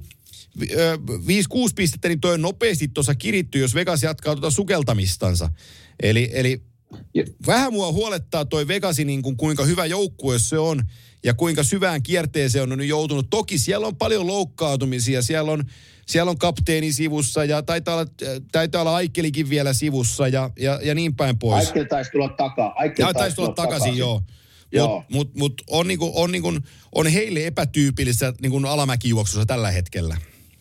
viisi kuusi pistettä, niin toi on nopeasti tuossa kiritty, jos Vegas jatkaa tuota sukeltamistansa. Eli, eli Vähän mua huolettaa toi Vegasin, niin kuin, kuinka hyvä joukkue se on ja kuinka syvään kierteeseen on nyt joutunut. Toki siellä on paljon loukkaantumisia, siellä on, siellä on kapteeni sivussa ja taitaa olla, taitaa olla Aikkelikin vielä sivussa ja, ja, ja niin päin pois. Aikkel taisi tulla takaa. Aikkel taisi, taisi tulla takaisin, takaisin. joo. Mutta mut, mut on, niinku, on, niinku, on heille epätyypillistä niinku alamäkijuoksussa tällä hetkellä.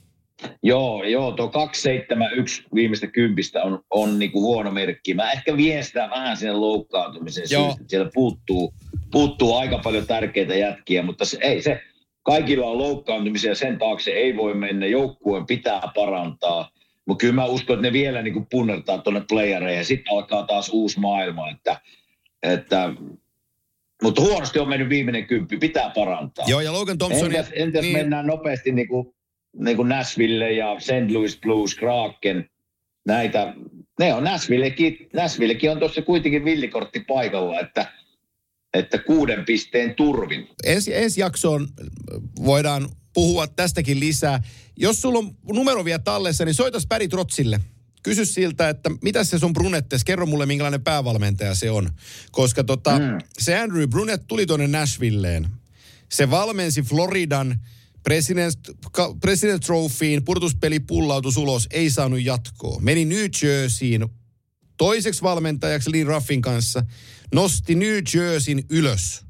Joo, joo, tuo kaksi seitsemän yksi viimeistä kympistä on, on niinku huono merkki. Mä ehkä vien sitä vähän sinne loukkaantumisen syystä. Siellä puuttuu, puuttuu aika paljon tärkeitä jätkiä, mutta se, ei se, kaikilla on loukkaantumisia, sen taakse ei voi mennä. Joukkueen pitää parantaa. Mutta kyllä mä uskon, että ne vielä niinku punnertaa tuonne playereihin ja sitten alkaa taas uusi maailma. Että, että, mutta huonosti on mennyt viimeinen kymppi, pitää parantaa. Joo, ja Logan Thompson... Entäs, entäs niin... mennään nopeasti niinku... niin kuin Nashville ja Saint Louis Blues, Kraken, näitä, ne on Nashvillekin, Nashvillekin on tuossa kuitenkin villikortti paikalla, että, että kuuden pisteen turvin. Ensi, ensi jaksoon voidaan puhua tästäkin lisää. Jos sulla on numero vielä tallessa, niin soitas Barry Trotzille. Kysy siltä, että mitä se sun Brunettes, kerro mulle minkälainen päävalmentaja se on. Koska tota, mm. se Andrew Brunette tuli tuonne Nashvilleen. Se valmensi Floridan President, President Trophyin, purtuspeli pullautus ulos, ei saanut jatkoa. Meni New Jerseyin toiseksi valmentajaksi Lee Ruffin kanssa, nosti New Jerseyn ylös.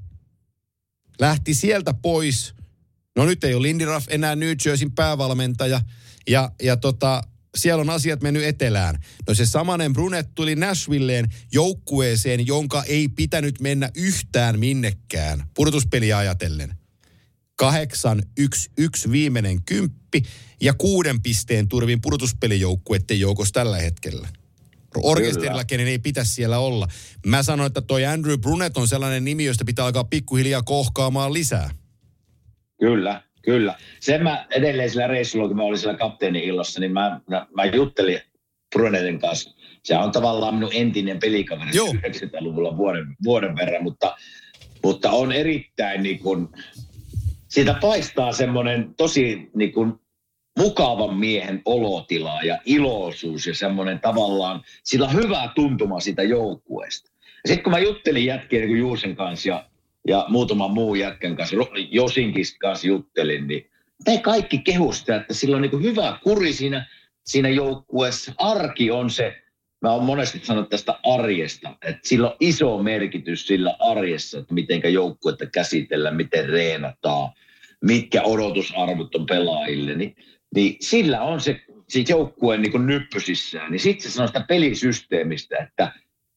Lähti sieltä pois. No nyt ei ole Lindy Ruff enää New Jerseyn päävalmentaja. Ja, ja tota, siellä on asiat mennyt etelään. No se samanen Brunette tuli Nashvilleen joukkueeseen, jonka ei pitänyt mennä yhtään minnekään purtuspeliä ajatellen. Kahdeksan, yksi, yksi viimeinen kymppi ja kuuden pisteen turvin pudotuspelijoukkueiden joukossa tällä hetkellä. Orkesterilla, kenen ei pitäisi siellä olla. Mä sanoin, että toi Andrew Brunette on sellainen nimi, josta pitää alkaa pikkuhiljaa kohkaamaan lisää. Kyllä, kyllä. Sen mä edelleen sillä reissulla, kun mä olin siellä kapteeni-illassa, niin mä, mä, mä juttelin Brunetten kanssa. Se on tavallaan minun entinen pelikaveri yhdeksänkymmentäluvulla vuoden, vuoden verran, mutta, mutta on erittäin niin kuin... Siitä paistaa semmoinen tosi niin kuin mukavan miehen olotila ja iloisuus ja semmoinen tavallaan, sillä on hyvä tuntuma siitä joukkueesta. Ja sitten kun mä juttelin jätkien niin kuin Juusen kanssa ja, ja muutaman muun jätkän kanssa, Josinkin kanssa juttelin, niin me kaikki kehu sitä, että sillä on niin kuin hyvä kuri siinä, siinä joukkueessa. Arki on se, mä oon monesti sanonut tästä arjesta, että sillä on iso merkitys sillä arjessa, että mitenkä joukkuetta käsitellään, miten reenataan, mitkä odotusarvot on pelaajille, niin, niin sillä on se, se joukkueen niin kuin nyppysissään. Niin sitten se sanoo sitä pelisysteemistä, että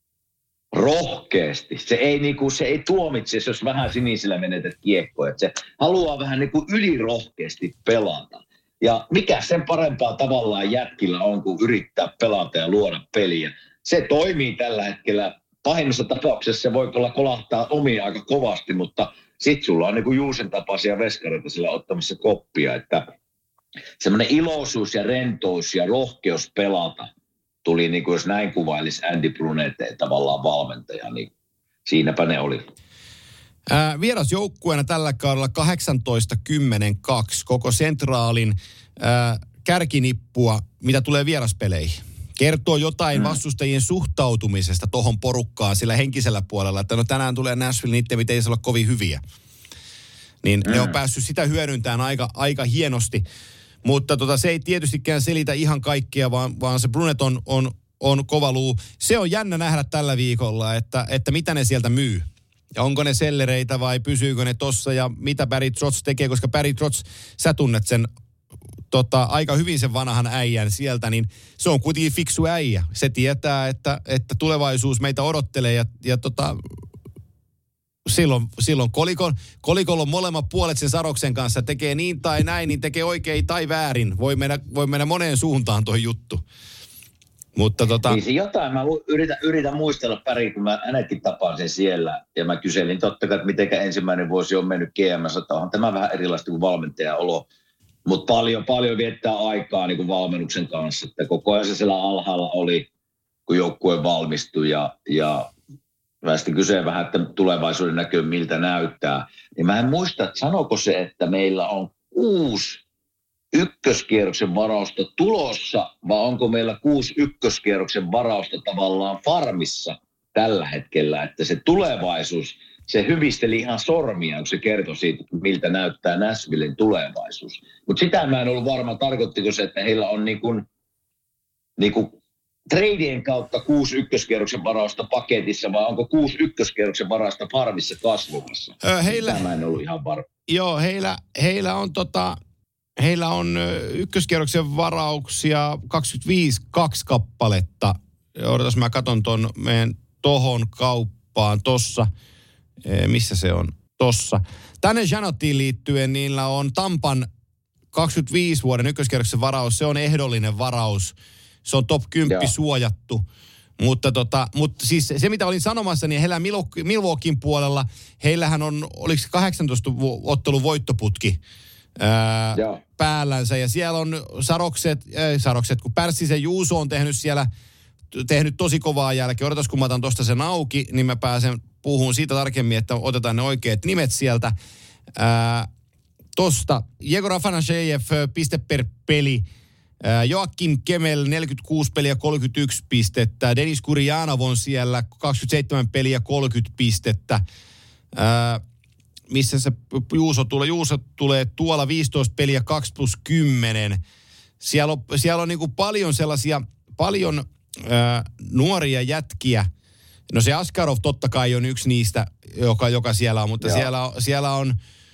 rohkeasti. Se ei, niin kuin, se ei tuomitse, jos vähän sinisillä menetät kiekkoja. Se haluaa vähän niin kuin ylirohkeasti pelata. Ja mikä sen parempaa tavallaan jätkillä on, kun yrittää pelata ja luoda peliä. Se toimii tällä hetkellä. Pahimmassa tapauksessa se voi olla kolahtaa omia aika kovasti, mutta sitten sulla on niin kuin Juusen tapaisia veskareita sillä ottamassa koppia, että semmoinen iloisuus ja rentous ja rohkeus pelata tuli, niin kuin jos näin kuvailisi Andy Brunette tavallaan valmentaja, niin siinäpä ne oli. Ää, vierasjoukkueena tällä kaudella kahdeksantoista kymmenen kaksi koko Centralin ää, kärkinippua, mitä tulee vieraspeleihin. Kertoo jotain hmm. vastustajien suhtautumisesta tohon porukkaan sillä henkisellä puolella, että no tänään tulee Nashville, niiden ei se olla kovin hyviä. Niin hmm. ne on päässyt sitä hyödyntämään aika, aika hienosti. Mutta tota, se ei tietystikään selitä ihan kaikkea, vaan, vaan se Brunette on, on, on kova luu. Se on jännä nähdä tällä viikolla, että, että mitä ne sieltä myy. Ja onko ne sellereitä vai pysyykö ne tossa ja mitä Barry Trotz tekee, koska Barry Trotz, sä tunnet sen tota, aika hyvin sen vanhan äijän sieltä, niin se on kuitenkin fiksu äijä. Se tietää, että, että tulevaisuus meitä odottelee ja, ja tota, silloin, silloin kolikon, kolikolla on molemmat puolet sen saroksen kanssa, tekee niin tai näin, niin tekee oikein tai väärin. Voi mennä, voi mennä moneen suuntaan tuo juttu. Mutta tota... Niin se jotain, mä yritän, yritän muistella pari, kun mä hänetkin tapasin siellä ja mä kyselin totta kai, että mitenkä ensimmäinen vuosi on mennyt G M S, että onhan tämä vähän erilaista kuin valmentajan olo. Mutta paljon, paljon viettää aikaa niin kuin valmennuksen kanssa, että koko ajan se siellä alhaalla oli, kun joukkue valmistui ja, ja mä sitten kysyin vähän, että tulevaisuuden näkyy miltä näyttää. Niin mä en muista, että sanoiko se, että meillä on kuusi ykköskierroksen varausta tulossa, vai onko meillä kuusi ykköskierroksen varausta tavallaan farmissa, tällä hetkellä, että se tulevaisuus, se hyvisteli ihan sormia, kun se kertoi siitä, miltä näyttää Nashvillen tulevaisuus. Mutta sitä mä en ollut varma, tarkoittiko se, että heillä on niin kuin, niin kuin treidien kautta kuusi ykköskierroksen varausta paketissa, vai onko kuusi ykköskierroksen varausta farmissa kasvumassa? Öö, heillä, sitä mä en ollut ihan varma. Joo, heillä, heillä on tota... Heillä on ykköskierroksen varauksia kaksikymmentäviisi kaksi kappaletta. Odotas, mä katson ton meidän tohon kauppaan tossa. Missä se on? Tossa. Tänne Janottiin liittyen niillä on Tampan kaksikymmentäviisi vuoden ykköskierroksen varaus. Se on ehdollinen varaus. Se on top kymmenen Joo. suojattu. Mutta, tota, mutta siis se, mitä olin sanomassa, niin heillä Milwaukeein puolella, heillähän on, oliko se kahdeksantoista ottelun voittoputki ää, päällänsä. Ja siellä on Sarokset, äh, Sarokset kun Pärssisen Juuso on tehnyt siellä, tehnyt tosi kovaa jälkeen. Odotas, kun mä otan tosta sen auki, niin mä pääsen puhumaan siitä tarkemmin, että otetaan ne oikeat nimet sieltä. Ää, tosta Jegor Afanasjejev, piste per peli. Joakim Kemel, neljäkymmentäkuusi peliä, kolmekymmentäyksi pistettä. Denis Gurianov on siellä, kaksikymmentäseitsemän peliä, kolmekymmentä pistettä. Ää, missä se Juuso tulee? Juuso tulee tuolla viisitoista peliä, kaksi plus kymmenen. Siellä on, siellä on niin kuin paljon sellaisia, paljon ää, nuoria jätkiä. No se Askarov totta kai on yksi niistä, joka, joka siellä on, mutta siellä, siellä on...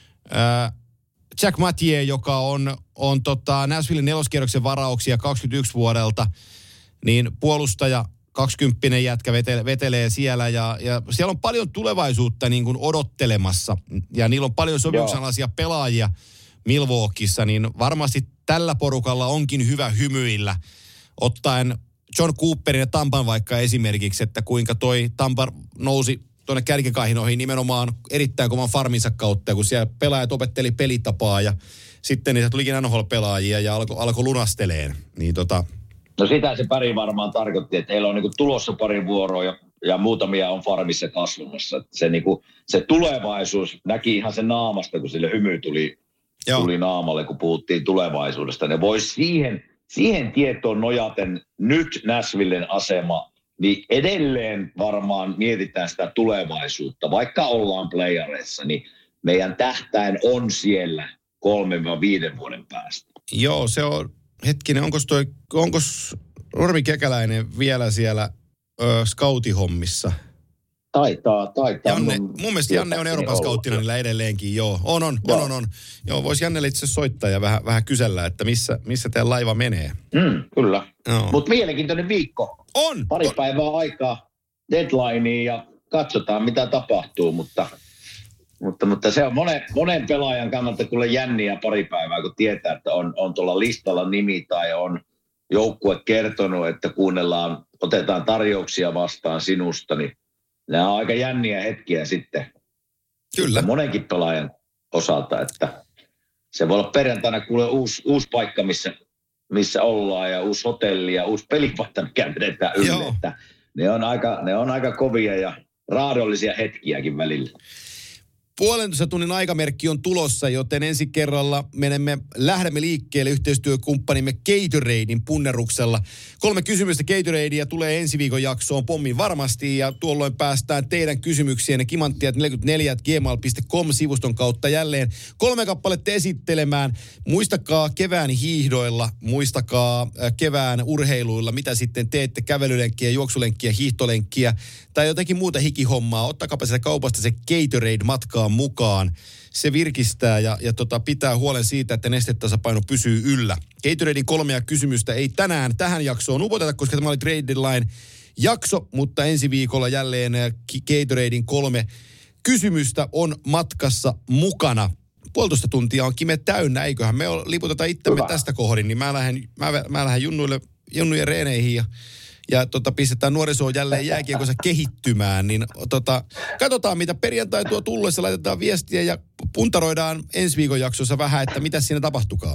Ää, Jack Mathieu, joka on, on tota Nashvillen neloskierroksen varauksia kaksikymmentäyksi vuodelta, niin puolustaja kaksikymppinen jätkä vetelee, vetelee siellä ja, ja siellä on paljon tulevaisuutta niin kuin odottelemassa ja niillä on paljon sopimuksenalaisia pelaajia Milwaukeeissa, niin varmasti tällä porukalla onkin hyvä hymyillä ottaen John Cooperin ja Tampan vaikka esimerkiksi, että kuinka toi Tampa nousi tuonne kärkikaihinoihin nimenomaan erittäin kovan farminsa kautta, kun siellä pelaajat opetteli pelitapaa ja sitten niitä tulikin N H L-pelaajia ja alkoi alko lunasteleen. Niin tota... No sitä se pari varmaan tarkoitti, että heillä on niinku tulossa pari vuoroa ja, ja muutamia on farmissa kasvamassa. Se, niinku, se tulevaisuus näki ihan sen naamasta, kun sille hymy tuli, tuli naamalle, kun puhuttiin tulevaisuudesta. Ne voisi siihen, siihen tietoon nojaten nyt Nashvillen asema, niin edelleen varmaan mietitään sitä tulevaisuutta. Vaikka ollaan playareissa, niin meidän tähtäin on siellä kolmen vai viiden vuoden päästä. Joo, se on, hetkinen, onkos toi, onkos Normi Kekäläinen vielä siellä ö, scoutihommissa? Taitaa, taitaa. Janne, mun mielestä Janne on Euroopan scouttina niillä edelleenkin, joo. On, on, joo. on, on, on. Joo, voisi Jannelle itse soittaa ja vähän, vähän kysellä, että missä, missä teidän laiva menee. Mm, kyllä. Mutta mielenkiintoinen viikko. On. Pari on. päivää aikaa deadlineen ja katsotaan, mitä tapahtuu, mutta, mutta, mutta se on monen, monen pelaajan kannalta kuule jänniä pari päivää, kun tietää, että on, on tuolla listalla nimi tai on joukkue kertonut, että kuunnellaan, otetaan tarjouksia vastaan sinusta, niin nämä on aika jänniä hetkiä sitten. Kyllä. Monenkin pelaajan osalta, että se voi olla perjantaina kuule uusi, uusi paikka, missä, missä ollaan ja uusi hotelli ja uusi pelipaikka, mikä vedetään ylle. Että ne, on aika, ne on aika kovia ja raadollisia hetkiäkin välillä. Puolentoista tunnin aikamerkki on tulossa, joten ensi kerralla menemme, lähdemme liikkeelle yhteistyökumppanimme Gatoraden punneruksella. Kolme kysymystä Gatoradea tulee ensi viikon jaksoon pommin varmasti ja tuolloin päästään teidän kysymyksienne kimanttiat neljäkymmentäneljä at gmail piste com sivuston kautta jälleen kolme kappaletta esittelemään. Muistakaa kevään hiihdoilla, muistakaa kevään urheiluilla, mitä sitten teette, kävelylenkkiä, juoksulenkkiä, hiihtolenkkiä tai jotenkin muuta hikihommaa. Ottakapa sitä kaupasta se Gatorade matkaa mukaan. Se virkistää ja, ja tota, pitää huolen siitä, että nestetasapaino pysyy yllä. Gatoraden kolmea kysymystä ei tänään tähän jaksoon upoteta, koska tämä oli Trade Deadline jakso, mutta ensi viikolla jälleen Gatoraden kolme kysymystä on matkassa mukana. Puolitoista tuntia on kime täynnä, eiköhän me liputeta itsemme Hyvä. tästä kohdin, niin mä lähden, mä, mä lähden junnuille, junnujen reeneihin ja Ja tota, pistetään nuorisoa jälleen jääkiekossa kehittymään, niin tota, katsotaan mitä perjantai tuo tullessa, laitetaan viestiä ja puntaroidaan ensi viikon jaksossa vähän, että mitä siinä tapahtukaa.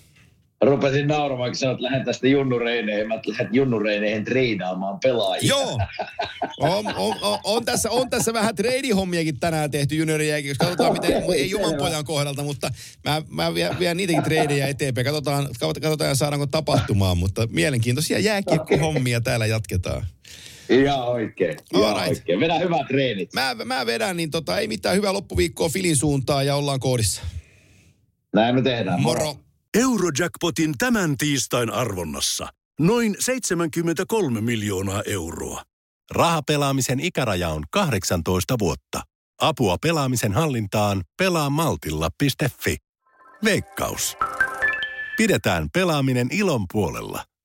Rupesin nauramaan, kun sanoit, että lähden tästä junnureineihin, mä lähden junnureineihin treidaamaan pelaajia. Joo, on, on, on, on, tässä, on tässä vähän treidihommiakin tänään tehty juniorijääkiekossa. Katsotaan, miten, ei jumanpojan kohdalta, mutta mä, mä vien, vien niitäkin treidejä eteenpäin. Katsotaan, katsotaan ja saadaanko tapahtumaan, mutta mielenkiintoisia jääkiekkohommia täällä jatketaan. Ihan oikein. Ihan Alright. oikein. Vedä hyvät treenit. Mä, mä vedän, niin tota, ei mitään, hyvää loppuviikkoa Filin suuntaan ja ollaan koodissa. Näin me tehdään. Moro. Eurojackpotin tämän tiistain arvonnassa noin seitsemänkymmentäkolme miljoonaa euroa. Rahapelaamisen ikäraja on kahdeksantoista vuotta. Apua pelaamisen hallintaan pelaa maltilla piste fi. Veikkaus. Pidetään pelaaminen ilon puolella.